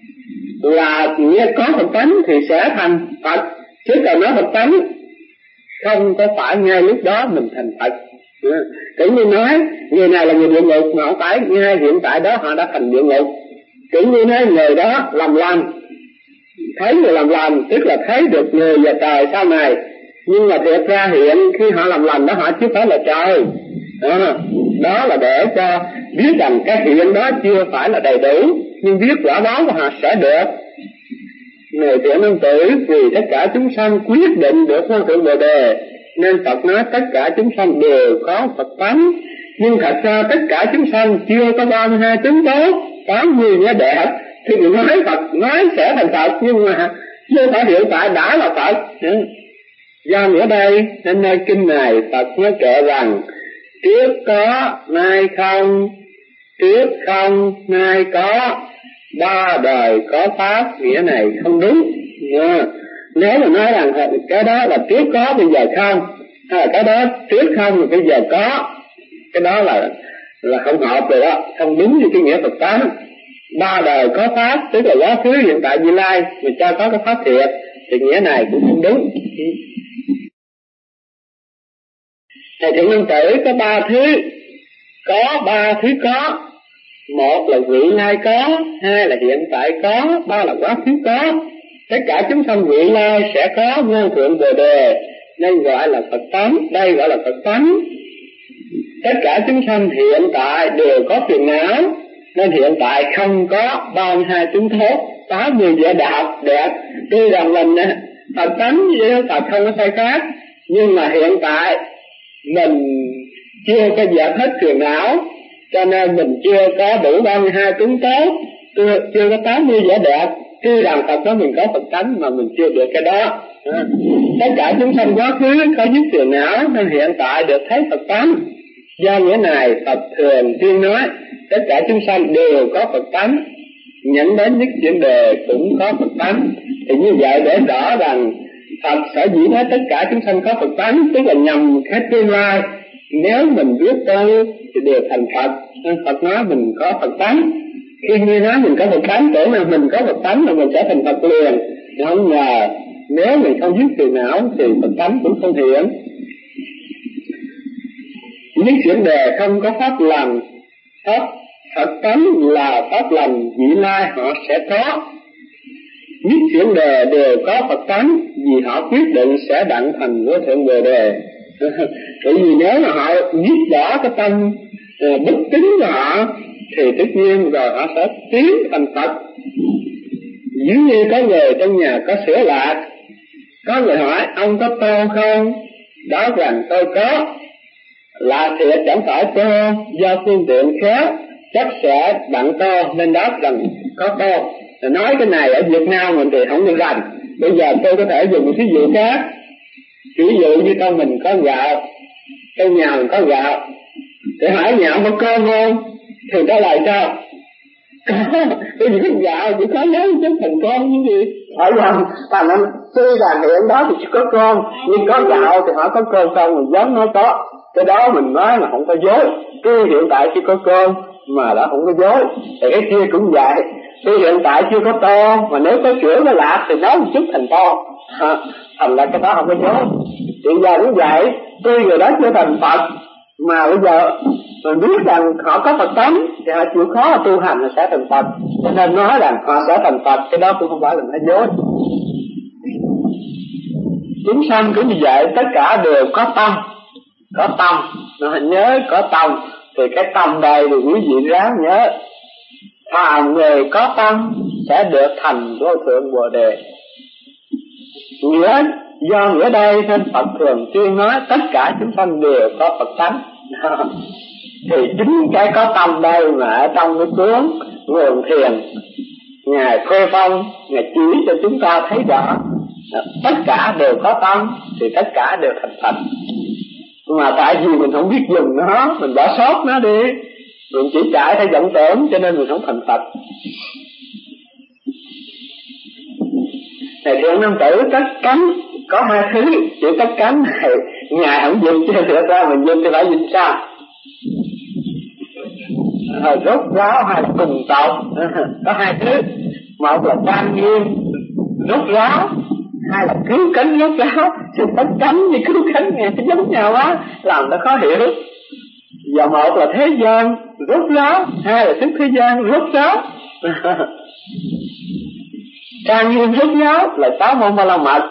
là nghĩa có Phật tánh thì sẽ thành Phật, chứ còn nói Phật tánh không có phải ngay lúc đó mình thành Phật. Kiểu như nói người này là người địa ngục mà không phải ngay hiện tại đó họ đã thành địa ngục. Kiểu như nói người đó làm lành, thấy người làm lành tức là thấy được người và trời sau này, nhưng mà thiệt ra hiện khi họ làm lành đó họ chưa phải là trời. Đó, đó là để cho biết rằng cái hiện đó chưa phải là đầy đủ, nhưng biết quả báo của họ sẽ được. Này thiện nam tử, vì tất cả chúng sanh quyết định được vô thượng bồ đề, nên Phật nói tất cả chúng sanh đều có Phật tánh. Nhưng thật ra tất cả chúng sanh chưa có ba mươi hai tướng tốt, tám mươi nghĩa đẹp, thì mình nói Phật nói sẽ thành Phật, nhưng mà chưa phải hiện tại đã là Phật. Do nghĩa đây nên nơi kinh này Phật nói kệ rằng trước có nay không, trước không nay có, ba đời có pháp. Nghĩa này không đúng. À, nếu mà nói rằng cái đó là trước có bây giờ không, hay là cái đó trước không rồi bây giờ có, cái đó là là không hợp rồi đó, không đúng như cái nghĩa Phật tánh. Ba đời có pháp tức là quá khứ hiện tại vị lai, mình cho có cái pháp thiệt thì nghĩa này cũng không đúng. Thầy Thượng Nhân Tử có ba thứ, có ba thứ có. Một là vị lai có, hai là hiện tại có, ba là quá khứ có. Tất cả chúng sanh vị lai sẽ có vô thượng bồ đề, nên gọi là Phật tánh, đây gọi là Phật tánh. Tất cả chúng sanh hiện tại đều có phiền não, nên hiện tại không có ba mươi hai tướng thốt, tám mươi vẻ đạo đẹp. Tuy rằng mình Phật tánh với Phật không có sai khác, nhưng mà hiện tại mình chưa có dẹp hết phiền não, cho nên mình chưa có đủ ba mươi hai tướng tốt, chưa, chưa có tám mươi vẻ đẹp. Tuy rằng Phật nói mình có Phật tánh mà mình chưa được cái đó. À, tất cả chúng sanh quá khứ có dứt phiền não, nên hiện tại được thấy Phật tánh. Do nghĩa này Phật thường tuyên nói tất cả chúng sanh đều có Phật tánh, nhận đến nhất chuyển đề cũng có Phật tánh. Thì như vậy để rõ rằng Phật sở dĩ nói tất cả chúng sanh có Phật tánh, tức là nhằm cái tương lai nếu mình biết tu thì đều thành Phật. Nên Phật nói mình có Phật tánh. Khi nghe nói mình có Phật tánh, tưởng là mình có Phật tánh là mình sẽ thành Phật liền. Không ngờ nếu mình không dứt phiền não thì Phật tánh cũng không hiện. Nhất chuyển đề không có pháp lành, pháp Phật tánh là pháp lành vị lai họ sẽ có. Nhất chuyển đề đều có Phật tánh vì họ quyết định sẽ đặng thành vô thượng bồ đề. Bởi vì nếu mà họ biết rõ cái tâm uh, bất tín của họ thì tất nhiên rồi họ sẽ tiến thành Phật. Giống như có người trong nhà có sữa lạc, có người hỏi ông có tô không? Đó rằng tôi có. Là thiệt chẳng phải tô, do phương tiện khéo chắc sẽ đặng tô, nên đáp rằng có tô. Nói cái này ở Việt Nam mình thì không được rành. Bây giờ tôi có thể dùng một ví dụ khác. Ví dụ như con mình có gạo, trong nhà mình có gạo, để hỏi nhà ông có cơm không? Thì trả lời sao? Có, bởi vì cái gạo chỉ có nhớ chút thành con như gì. Hỏi rằng, ta nói, tuy là hiện đó thì chỉ có cơm, nhưng có gạo thì hỏi có cơm không, mình dám nói có. Cái đó mình nói là không có dối. Tuy hiện tại chỉ có cơm mà đã không có dối. Thì cái kia cũng vậy. Tuy hiện tại chưa có to, mà nếu có sữa nó lạc thì nấu một chút thành to. À, thành ra cái đó không có dối. Thì giờ cũng vậy, tuy người đó chưa thành Phật, mà bây giờ mình biết rằng họ có Phật tánh thì họ chịu khó tu hành là sẽ thành Phật. Cho nên nói rằng họ sẽ thành Phật, cái đó cũng không phải là nói dối. Chúng sanh cũng như vậy, tất cả đều có tâm. Có tâm, nó nhớ có tâm. Thì cái tâm đây thì quý vị ráng nhớ, phàm người có tâm sẽ được thành vô thượng bồ đề. Nghĩa do nghĩa đây nên Phật thường tuyên nói tất cả chúng sanh đều có Phật tánh. Thì chính cái có tâm đây mà ở trong cái cuốn Nguồn Thiền, Ngài Phê Phong, Ngài chỉ cho chúng ta thấy rõ tất cả đều có tâm thì tất cả đều thành Phật. Mà tại vì mình không biết dùng nó, mình bỏ sót nó đi, mình chỉ chạy theo vọng tưởng cho nên mình không thành Phật. Thầy Thượng Nam Tử tất cánh có hai thứ, chữ tất cánh này Ngài không dùng cho được ra, mình dùng thì phải dùng sao? Hồi rốt ráo hay là cùng tộc, có hai thứ. Một là trang nghiêm rốt ráo, hai là cứu cánh rốt ráo. Chứ tất cánh như cứu cánh nghe nó giống nhau quá, làm nó khó hiểu. Và một là thế gian rốt ráo, hai là thức thế gian rốt ráo. Trang nghiêm rốt ráo là sáu môn ba la mật,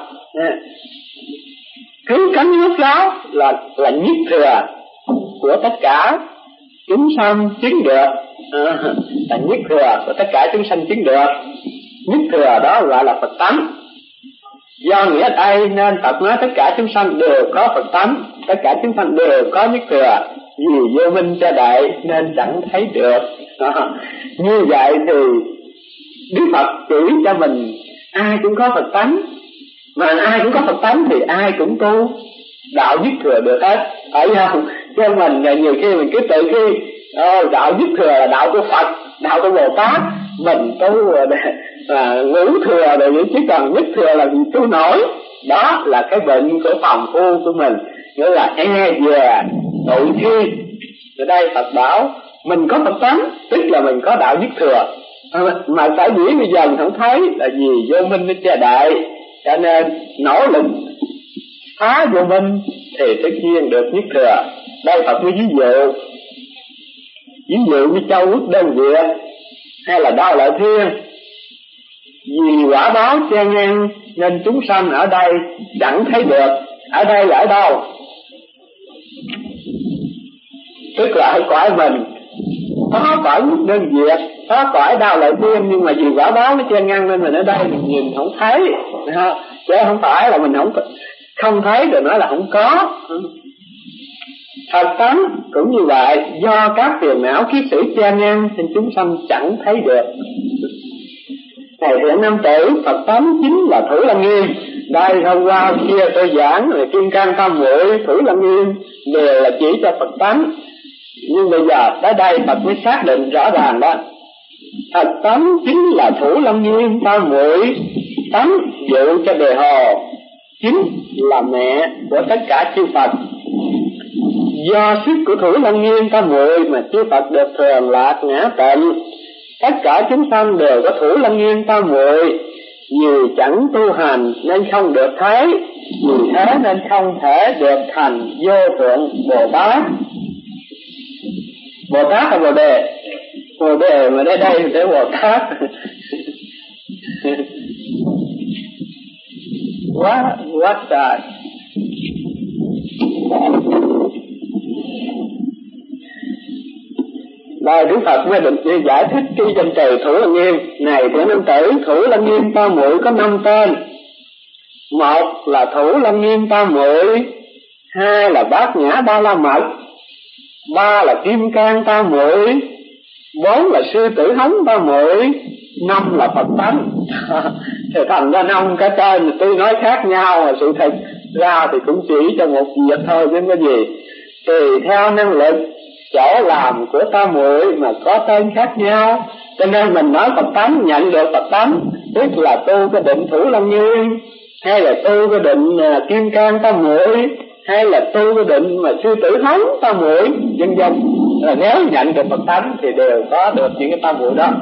cứu cánh rốt ráo là là nhất thừa của tất cả chúng sanh chứng được, à, là nhất thừa của tất cả chúng sanh chứng được. Nhất thừa đó gọi là Phật tánh. Do nghĩa đây nên Phật nói tất cả chúng sanh đều có Phật tánh, tất cả chúng sanh đều có nhất thừa. Vì vô minh cho đại nên chẳng thấy được. À, như vậy thì Đức Phật chỉ cho mình ai cũng có Phật tánh, mà ai cũng có Phật tánh thì ai cũng tu đạo nhất thừa được hết, phải không? Cho mình nhiều khi mình cứ tự khi oh, đạo nhất thừa là đạo của Phật, đạo của Bồ Tát, mình tu là ngũ thừa rồi, chứ còn nhất thừa là mình tu nổi. Đó là cái bệnh của phàm phu của mình, nghĩa là e dè tội thi. Ở đây Phật bảo mình có Phật tánh, tức là mình có đạo nhất thừa, mà sở dĩ bây giờ mình không thấy là vì vô minh nó che đậy, cho nên nỗ lực phá vô minh thì tất nhiên được nhất thừa. Đây Phật mới ví dụ, ví dụ như Châu Quốc Đơn Việt hay là Đao Lợi Thiên. Vì quả báo che ngang nên chúng sanh ở đây chẳng thấy được. Ở đây là ở đâu? Tức là ở cõi mình, có cõi Quốc Đơn Việt, có cõi Đao Lợi Thiên, nhưng mà vì quả báo nó che ngăn nên mình ở đây mình nhìn không thấy, chứ không phải là mình không không thấy rồi nói là không có. Thật tánh cũng như vậy, do các phiền não kiết sử che ngăn nên chúng sanh chẳng thấy được. Thầy Thiện Nam Tử, Phật tánh chính là Thủ Lăng Nghiêm. Đây hôm qua kia tôi giảng về Kim Cang Tam Muội, Thủ Lăng Nghiêm đều là chỉ cho Phật tánh. Nhưng bây giờ tới đây Phật mới xác định rõ ràng đó, Phật tánh chính là Thủ Lăng Nghiêm Tam Muội, tánh dụ cho đề hồ, chính là mẹ của tất cả chư Phật. Do sức của Thủ Lăng Nghiêm Tam Muội mà chư Phật được thường lạc ngã tịnh. Tất cả chúng sanh đều có Thủ Lăng Nghiêm Tam Muội, vì chẳng tu hành nên không được thấy, vì thế nên không thể được thành vô thượng Bồ Tát. Bồ Tát là Bồ Đề, Bồ Đề mà đây đây để Bồ Tát. Quá quá trời. Đây Đức Phật mới định giải thích cái danh từ Thủ Lăng Nghiêm này. Thưa Nam Tử, Thủ Lăng Nghiêm Tam Muội có năm tên. Một là Thủ Lăng Nghiêm Tam Muội, hai là Bát Nhã Ba La Mật, ba là Kim Cang Tam Muội, bốn là Sư Tử Hống Tam Muội, năm là Phật tánh. Thì thành ra năm cái tên tuy nói khác nhau mà sự thật ra thì cũng chỉ cho một việc thôi chứ không có gì. Tùy theo năng lực chỗ làm của Tam Muội mà có tên khác nhau, cho nên mình nói Phật tánh, nhận được Phật tánh tức là tu cái định Thủ Lăng Nghiêm, hay là tu cái định uh, Kim Cang Tam Muội, hay là tu cái định mà Sư Tử Hống Tam Muội, vân vân. Là nếu nhận được Phật tánh thì đều có được những cái Tam Muội đó.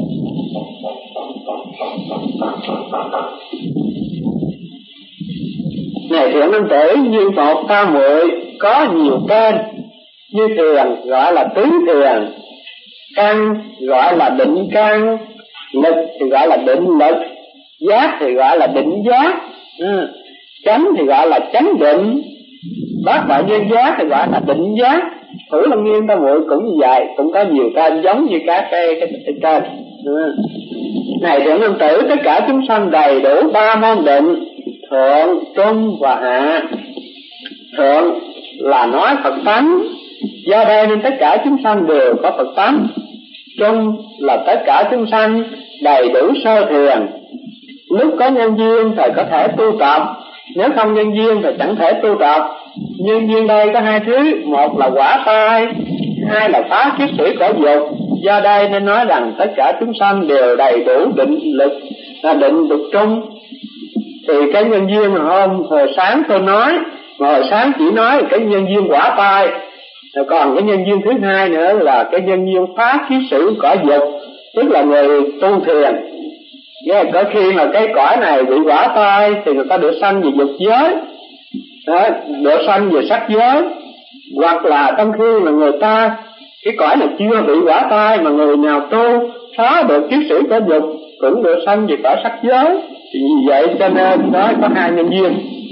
Này Thiện Nam Tử, như một Tam Muội có nhiều tên, như thiền gọi là tứ thiền, căn gọi là định căn, lực thì gọi là định lực, giác thì gọi là định giác, ừ. chánh thì gọi là chánh định, bát đại nhân giác thì gọi là định giác. Thủ Lăng Nghiêm Tam Muội cũng như vậy, cũng có nhiều tên giống như các cái cái tên. Ừ. Này Thiện Nam Tử, tất cả chúng sanh đầy đủ ba môn định, thượng, trung và hạ. Thượng là nói Phật tánh, do đây nên tất cả chúng sanh đều có Phật tánh. Trung là tất cả chúng sanh đầy đủ sơ thiền, lúc có nhân duyên thì có thể tu tập, nếu không nhân duyên thì chẳng thể tu tập. Nhân duyên đây có hai thứ, một là quả tai, hai là phá kiết sử cõi dục. Do đây nên nói rằng tất cả chúng sanh đều đầy đủ định lực, là định lực trung. Thì cái nhân duyên mà hôm hồi sáng tôi nói, mà hồi sáng chỉ nói cái nhân duyên quả tai, rồi còn cái nhân duyên thứ hai nữa là cái nhân duyên phá kiết sử cõi dục, tức là người tu thiền. Nghe có khi mà cái cõi này bị quả tai thì người ta được sanh về dục giới, đó, được sanh về sắc giới, hoặc là trong khi mà người ta cái cõi này chưa bị quả tai mà người nào tu phá được kiết sử cõi dục cũng được sanh về cõi sắc giới. Thì vì vậy cho nên đó có hai nhân duyên.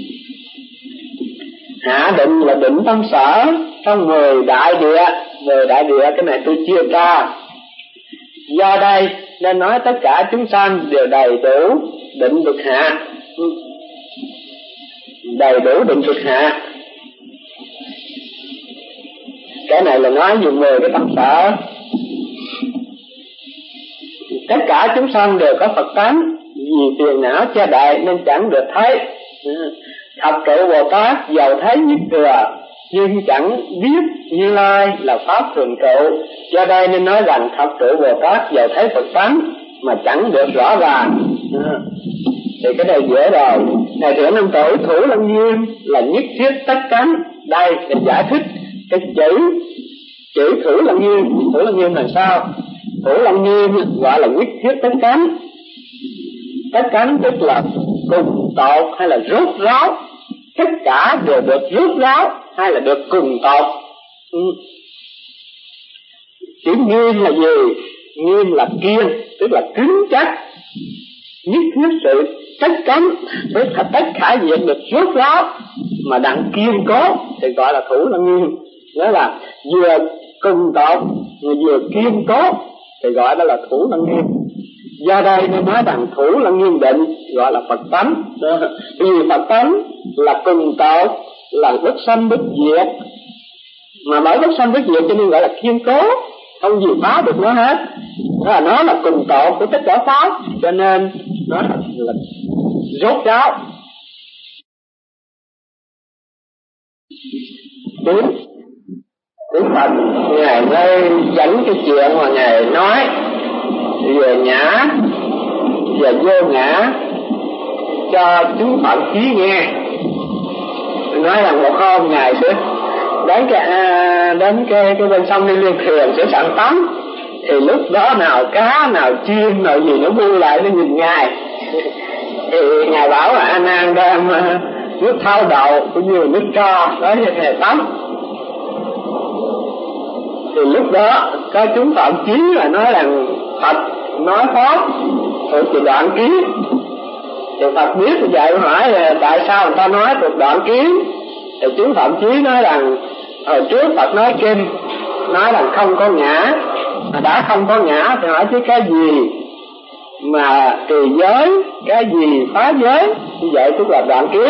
Hạ định là định tâm sở trong mười đại địa, mười đại địa cái này tôi chia ra. Do đây nên nói tất cả chúng sanh đều đầy đủ định vực hạ, đầy đủ định vực hạ. Cái này là nói dùng mười cái tâm sở. Tất cả cả chúng sanh đều có Phật tánh, vì phiền não che đậy nên chẳng được thấy. Thập trụ Bồ Tát giàu thấy nhất thừa, nhưng chẳng biết Như Lai là pháp thường trụ. Do đây nên nói rằng thập trụ Bồ Tát giàu thấy Phật tánh mà chẳng được rõ ràng. Thì cái này dễ rồi. Này thưa năm tuổi, Thủ Lăng Nghiêm là nhất thiết tất cánh. Đây để giải thích cái chữ chữ Thủ Lăng Nghiêm. Thủ Lăng Nghiêm là sao? Thủ Lăng Nghiêm gọi là nhất thiết tất cánh. Tất cánh tức là cùng tột hay là rốt ráo, tất cả đều được rốt ráo hay là được cùng tột. ừ. Chữ nghiêm là gì? Nghiêm là kiên, tức là cứng chắc, nhất thiết sự tất cánh, tức là tất cả việc được rốt ráo mà đặng kiên cố thì gọi là Thủ Lăng Nghiêm. Nghĩa là vừa cùng tột vừa kiên cố thì gọi đó là Thủ Lăng Nghiêm. Do đây nên nói rằng Thủ Lăng Nghiêm định gọi là Phật tánh. Vì Phật tánh là cùng tột, là bất sanh bất diệt, mà bởi bất sanh bất diệt cho nên gọi là kiên cố, không gì phá được nó hết. Đó là nó là cùng tột của tất cả pháp, cho nên nó là, là rốt ráo. Đúng Đức Phật Ngài mới dẫn cái chuyện mà Ngài nói về ngã và vô ngã cho chúng Phật khí nghe. Nói rằng một hôm Ngài sẽ đến cái à, đến cái cái bên sông Đi Liên Thuyền sẽ sẵn tắm, thì lúc đó nào cá nào chim nào gì nó bu lại nó nhìn Ngài. Thì Ngài bảo là A Nan đem nước thau đậu cũng như nước tro đó cho Ngài tắm. Thì lúc đó có chúng Phạm Chí là nói rằng Phật nói pháp thuộc từ đoạn kiến. Thì Phật biết thì vậy hỏi là tại sao người ta nói thuộc đoạn kiến. Thì chúng Phạm Chí nói rằng hồi trước Phật nói kinh nói rằng không có ngã, mà đã không có ngã thì hỏi chứ cái gì mà trì giới, cái gì phá giới, như vậy tức là đoạn kiến.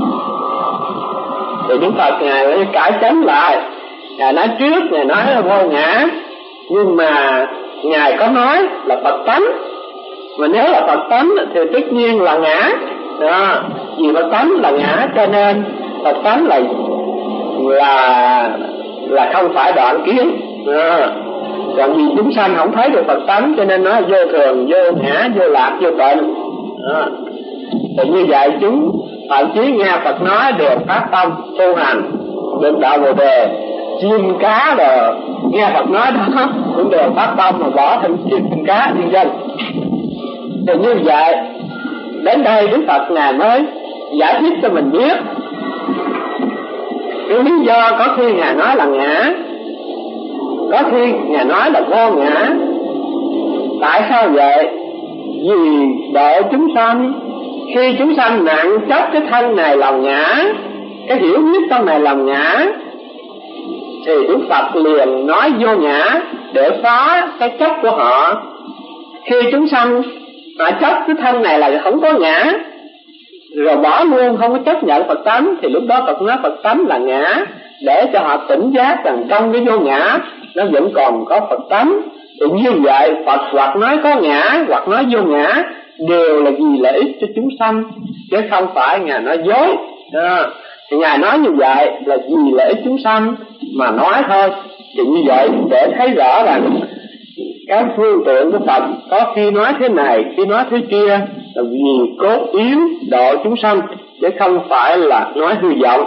Thì Đức Phật Ngài mới cải chánh lại. Ngài nói trước Ngài nói là vô ngã, nhưng mà Ngài có nói là Phật tánh. Mà nếu là Phật tánh thì tất nhiên là ngã đó. Vì Phật tánh là ngã cho nên Phật tánh là là là không phải đoạn kiến đó. Còn vì chúng sanh không thấy được Phật tánh cho nên nó vô thường, vô ngã, vô lạc, vô tịnh đó. Thì như vậy chúng Phạm Chí nghe Phật nói đều phát tâm tu hành được đạo Bồ Đề. Chim cá rồi nghe Phật nói đó cũng đều phát tâm mà bỏ thành chim thành cá nhân dân. Thì như vậy đến đây Đức Phật Ngài mới giải thích cho mình biết cái lý do có khi Ngài nói là ngã, có khi Ngài nói là vô ngã. Tại sao vậy? Vì độ chúng sanh, khi chúng sanh nặng chấp cái thân này là ngã, cái hiểu biết thân này là ngã, thì Đức Phật liền nói vô ngã để phá cái chấp của họ. Khi chúng sanh họ chấp cái thân này là không có ngã, rồi bỏ luôn không có chấp nhận Phật tánh, thì lúc đó Phật nói Phật tánh là ngã, để cho họ tỉnh giác rằng trong cái vô ngã nó vẫn còn có Phật tánh. Thì như vậy Phật hoặc nói có ngã hoặc nói vô ngã đều là vì lợi ích cho chúng sanh, chứ không phải Ngài nói dối đó. Thì Ngài nói như vậy là vì lợi ích chúng sanh mà nói thôi. Thì như vậy để thấy rõ rằng các phương tiện của Phật có khi nói thế này, khi nói thế kia là vì cốt yếu độ chúng sanh, chứ không phải là nói hư vọng.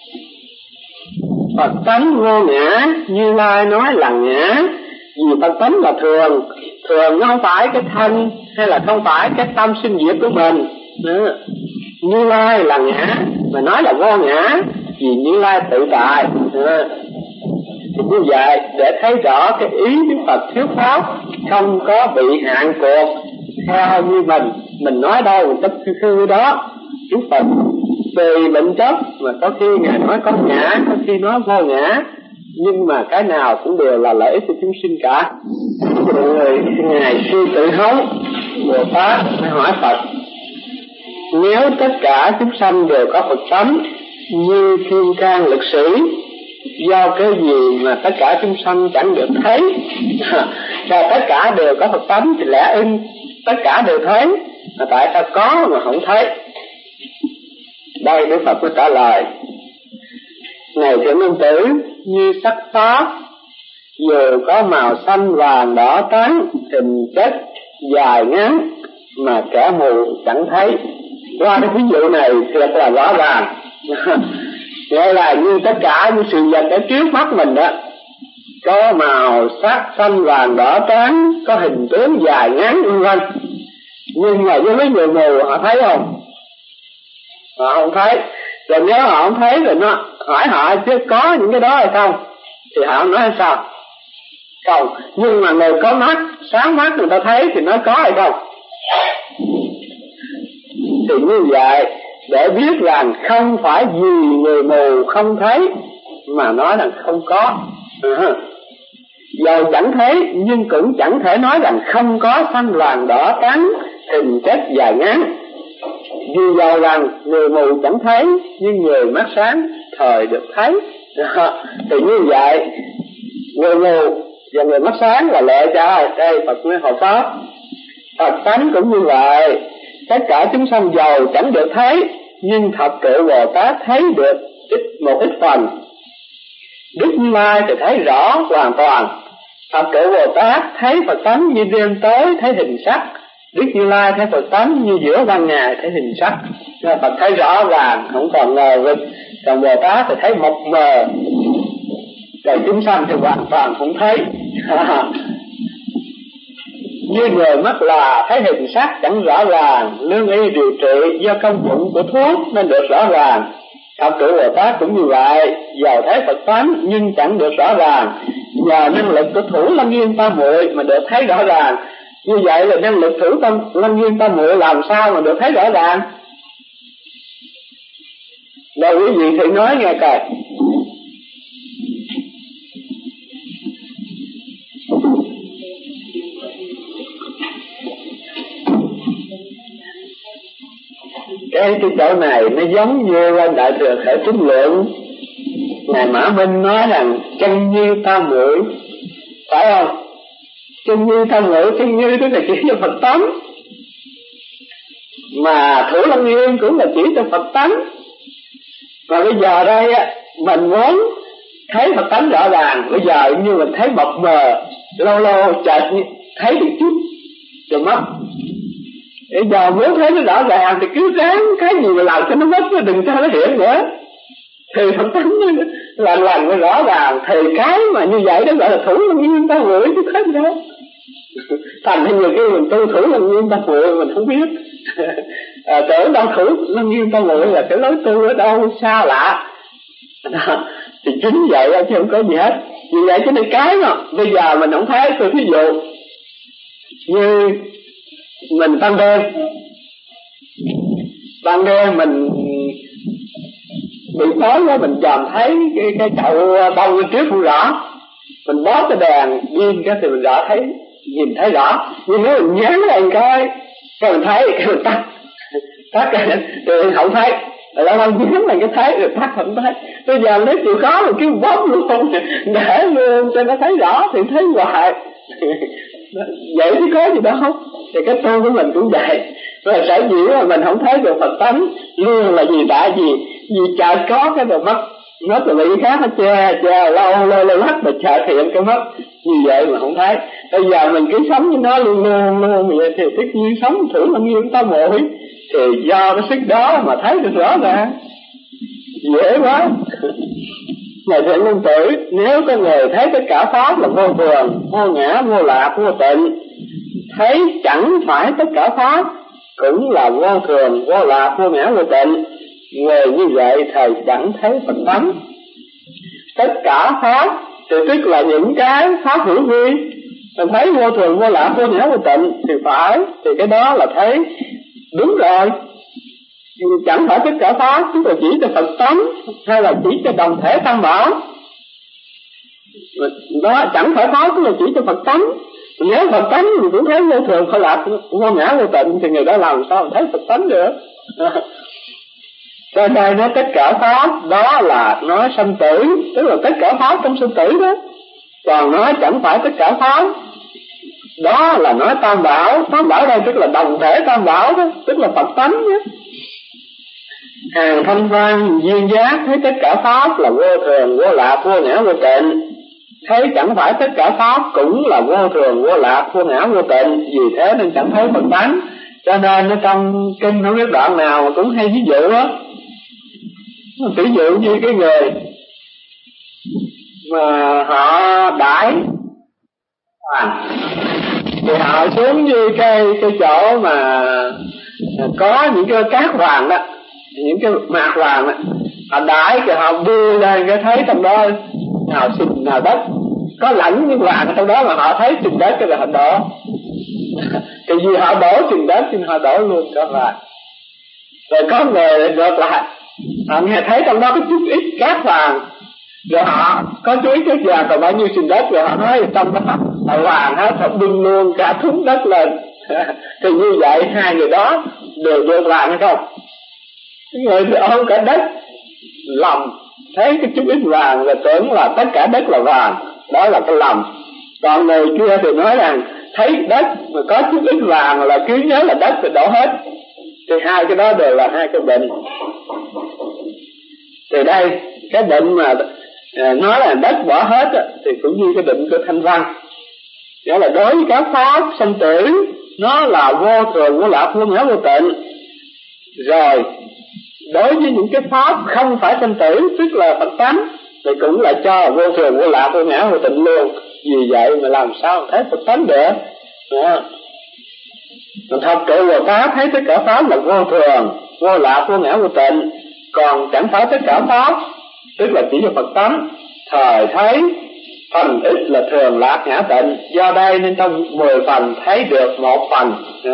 Phật tánh vô ngã, Như Lai nói là ngã. Vì Phật tánh là thường, thường nó không phải cái thân hay là không phải cái tâm sinh diệt của mình. Như Lai là ngã, mà nói là vô ngã vì Như Lai tự tại. Thì như vậy để thấy rõ cái ý Đức Phật thuyết pháp không có bị hạn cuộc theo như mình mình nói đâu mình chấp khư khư đó. Đức Phật tùy bệnh chấp, mà có khi Ngài nói có ngã, có khi nói vô ngã, nhưng mà cái nào cũng đều là lợi ích cho chúng sinh cả. Rồi Ngài suy tự hấu Bồ Tát mới hỏi Phật: nếu tất cả chúng sanh đều có Phật tánh như thiên can lực sĩ, do cái gì mà tất cả chúng sanh chẳng được thấy? Và tất cả đều có Phật tánh thì lẽ ưng tất cả đều thấy, mà tại sao có mà không thấy? Đây Đức Phật mới trả lời: này thiện nam tử, như sắc pháp dù có màu xanh vàng đỏ trắng, hình chất dài ngắn mà kẻ mù chẳng thấy. Qua cái ví dụ này thật là rõ ràng. Nghĩa là như tất cả những sự vật ở trước mắt mình đó, có màu sắc xanh vàng đỏ trắng, có hình tướng dài ngắn vân vân, nhưng mà với mấy người mù họ thấy không? Họ không thấy. Rồi nếu họ không thấy rồi nó hỏi họ chứ có những cái đó hay không, thì họ nói sao? Không. Nhưng mà người có mắt, sáng mắt người ta thấy thì nói có hay không? Thì như vậy, để biết rằng không phải vì người mù không thấy mà nói rằng không có. Uh-huh. Dầu chẳng thấy nhưng cũng chẳng thể nói rằng không có xanh vàng đỏ trắng, hình chất dài ngắn. Vì dầu rằng người mù chẳng thấy nhưng người mắt sáng thời được thấy. Uh-huh. Thì như vậy, người mù và người mắt sáng là lệ cho ai? Đây Phật nói Hộ Pháp. Phật tánh cũng như vậy. Tất cả chúng sanh dầu chẳng được thấy, nhưng thập cự Bồ Tát thấy được ít một ít phần. Đức Như Lai thì thấy rõ hoàn toàn. Thập cự Bồ Tát thấy Phật tánh như đêm tối thấy hình sắc. Đức Như Lai thấy Phật tánh như giữa ban ngày thấy hình sắc. Nên Phật thấy rõ ràng, không còn ngờ vực. Còn Bồ Tát thì thấy mập mờ. Rồi chúng sanh thì hoàn toàn không thấy. Như người mắt là thấy hình sắc chẳng rõ ràng, lương y điều trị do công dụng của thuốc nên được rõ ràng. Thập cự Bồ Tát cũng như vậy, giàu thấy Phật tánh nhưng chẳng được rõ ràng, nhờ năng lực của thủ Lâm Nghiêm Tam Muội mà được thấy rõ ràng. Như vậy là năng lực thủ tâm Lâm Nghiêm Tam Muội làm sao mà được thấy rõ ràng? Đâu quý vị thì nói nghe coi. Cái cái chỗ này nó giống như Đại Thừa Khởi Chúng Lượng, Ngài Mã Minh nói rằng chân như tam muội, phải không? Chân như tam muội, chân như tức là chỉ cho Phật tánh, mà Thủ Lâm Nghiêm cũng là chỉ cho Phật tánh. Và bây giờ đây á, mình muốn thấy Phật tánh rõ ràng, bây giờ như mình thấy mập mờ, lâu lâu chợt thấy được chút rồi mất. Bây giờ muốn thấy nó rõ ràng thì cứ ráng cái gì mà làm cho nó mất, nó đừng cho nó hiện nữa. Thì Phật tánh lần lần mới rõ ràng. Thì cái mà như vậy đó gọi là Thủ Lâm Nghiêm Tam Muội chứ khác đâu. Thành ra nhiều khi mình tu Thủ Lâm Nghiêm Tam Muội mình không biết. À, tưởng đâu Thủ Lâm Nghiêm Tam Muội là cái lối tu ở đâu xa lạ. Đó. Thì chính vậy chứ không có gì hết. Vì vậy cho nên cái mà bây giờ mình không thấy. Tôi ví dụ như mình ban đêm, ban đêm mình bị tối quá, mình dòm thấy cái, cái chậu bông bên trước không rõ, mình bó cái đèn pin cái thì mình rõ thấy, nhìn thấy rõ. Nhưng nếu mình nhán lên cái cái mình thấy, cái mình tắt tắt cái thì không thấy, rồi nó nhán lên cái thấy rồi tắt không thấy. Bây giờ nếu chịu khó mình cứ bóp luôn để luôn cho nó thấy rõ thì thấy hoài. Vậy chứ có gì đâu không? Thì cái tu của mình cũng vậy. Rồi sở dĩ mà mình không thấy được Phật tánh luôn là gì? Tại vì vì chợt có cái rồi mất, mất rồi bị khác nó che che lâu lâu lâu mắt mà chợt hiện cái mất, như vậy mà không thấy. Bây giờ mình cứ sống với nó luôn luôn luôn vậy thì tất nhiên sống thử Lâm Nghiêm Tam Muội thì do cái sức đó mà thấy được rõ ràng, dễ quá. Này thiện nhân tử, nếu có người thấy tất cả pháp là vô thường, vô ngã, vô lạc, vô tịnh, thấy chẳng phải tất cả pháp cũng là vô thường, vô lạc, vô ngã, vô tịnh, người như vậy thầy chẳng thấy Phật tánh. Tất cả pháp thì tức là những cái pháp hữu vi, mình thấy vô thường, vô lạc, vô ngã, vô tịnh thì phải, thì cái đó là thấy đúng rồi. Chẳng phải tất cả pháp tức là chỉ cho Phật tánh hay là chỉ cho đồng thể tam bảo, đó chẳng phải pháp tức là chỉ cho Phật tánh. Nếu Phật tánh mình cũng thấy vô thường, khổ lạc, vô ngã, vô tịnh thì người đó làm sao thấy Phật tánh được? Cho đây nói tất cả pháp đó là nói sanh tử, tức là tất cả pháp trong sanh tử đó. Còn nói chẳng phải tất cả pháp Đó là nói tam bảo. Tam bảo đây tức là đồng thể tam bảo đó, tức là Phật tánh nhé. Hàng thanh văn duyên giác thấy tất cả pháp là vô thường, vô lạc, vô ngã, vô tịnh. Thấy chẳng phải tất cả pháp cũng là vô thường, vô lạc, vô ngã, vô tịnh. Vì thế nên chẳng thấy Phật tánh. Cho nên ở trong kinh không biết đoạn nào mà cũng hay ví dụ á. Ví dụ như cái người mà họ đãi à, thì họ xuống như cái cái chỗ mà có những cái cát vàng đó, những cái mạc vàng đó, họ đãi thì họ đưa lên cái thấy trong đó nào sình nào đất, có lẫn những vàng trong đó mà họ thấy sình đất cái là họ đổ. Thì vì họ đổ sình đất thì họ đổ luôn cả vàng. Rồi có người ngược lại, họ nghe thấy trong đó có chút ít cát vàng, rồi họ có chú ý cái vàng còn bao nhiêu sình đất, rồi họ nói trong đó là vàng hết, họ bưng luôn cả thúng đất lên. Thì như vậy hai người đó đều được vàng hay không? Cái người thì ôm cả đất lầm, thấy cái chút ít vàng là tưởng là tất cả đất là vàng, đó là cái lầm. Còn người kia thì nói rằng thấy đất mà có chút ít vàng là cứ nhớ là đất thì đổ hết. Thì hai cái đó đều là hai cái bệnh. Thì đây cái bệnh mà à, nói là đất bỏ hết á, thì cũng như cái bệnh của Thanh Văn, nghĩa là đối với các pháp sanh tử nó là vô thường, vô lạc, vô ngã, vô tịnh. Rồi đối với những cái pháp không phải sanh tử, tức là Phật tánh, thì cũng là cho vô thường, vô lạc, vô ngã, vô tịnh luôn. Vì vậy mà làm sao thấy Phật tánh được? Đó. Mình thật sự Bồ Tát thấy tất cả pháp là vô thường, vô lạc, vô ngã, vô tịnh. Còn chẳng phải tất cả pháp, tức là chỉ là Phật tánh. Thời thấy phần ít là thường, lạc, ngã, tịnh. Do đây nên trong mười phần thấy được một phần.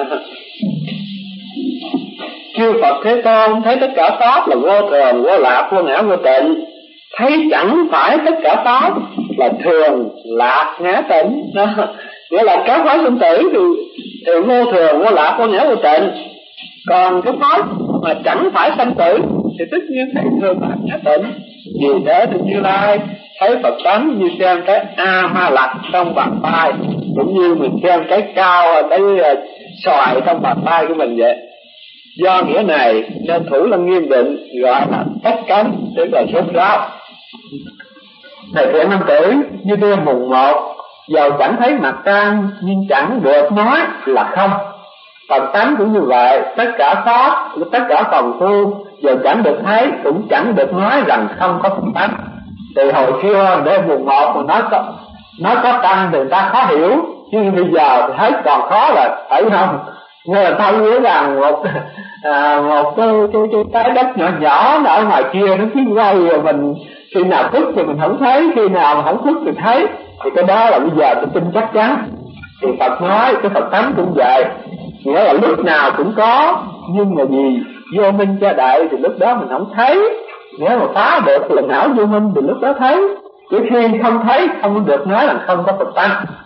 Chư Phật Thế Tôn thấy tất cả pháp là vô thường, vô lạc, vô ngã, vô tịnh. Thấy chẳng phải tất cả pháp là thường, lạc, ngã, tịnh. Nghĩa là các pháp sinh tử thì, thì vô thường, vô lạc, vô ngã, vô tịnh. Còn cái pháp mà chẳng phải sanh tử thì tất nhiên thấy thường, lạc, ngã, tịnh. Vì thế thì Như Lai thấy Phật tánh như xem cái A Ma Lặc trong bàn tay, cũng như mình xem cái cao, cái xoài trong bàn tay của mình vậy. Do nghĩa này nên Thủ Lăng Nghiêm Định gọi là tất cánh, tức là sốt ráo. Thầy thiện nam tử như đêm mùng một, dầu chẳng thấy mặt trăng nhưng chẳng được nói là không. Phật tánh cũng như vậy, tất cả pháp, tất cả phòng thu dầu chẳng được thấy cũng chẳng được nói rằng không có Phật tánh. Từ hồi xưa đêm mùng một mà nói có nói có trăng thì người ta khó hiểu, nhưng bây giờ thì thấy còn khó là phải không? Người ta nhớ rằng một à, một cái cái cái trái đất nhỏ nhỏ ở ngoài kia nó cứ quay, rồi mình khi nào thức thì mình không thấy, khi nào mà không thức thì thấy. Thì cái đó là bây giờ tôi tin chắc chắn. Thì Phật nói cái Phật tánh cũng vậy, nghĩa là lúc nào cũng có, nhưng mà vì vô minh cho đại thì lúc đó mình không thấy. Nếu mà phá được là não vô minh thì lúc đó thấy. Chứ khi không thấy không được nói là không có Phật tánh.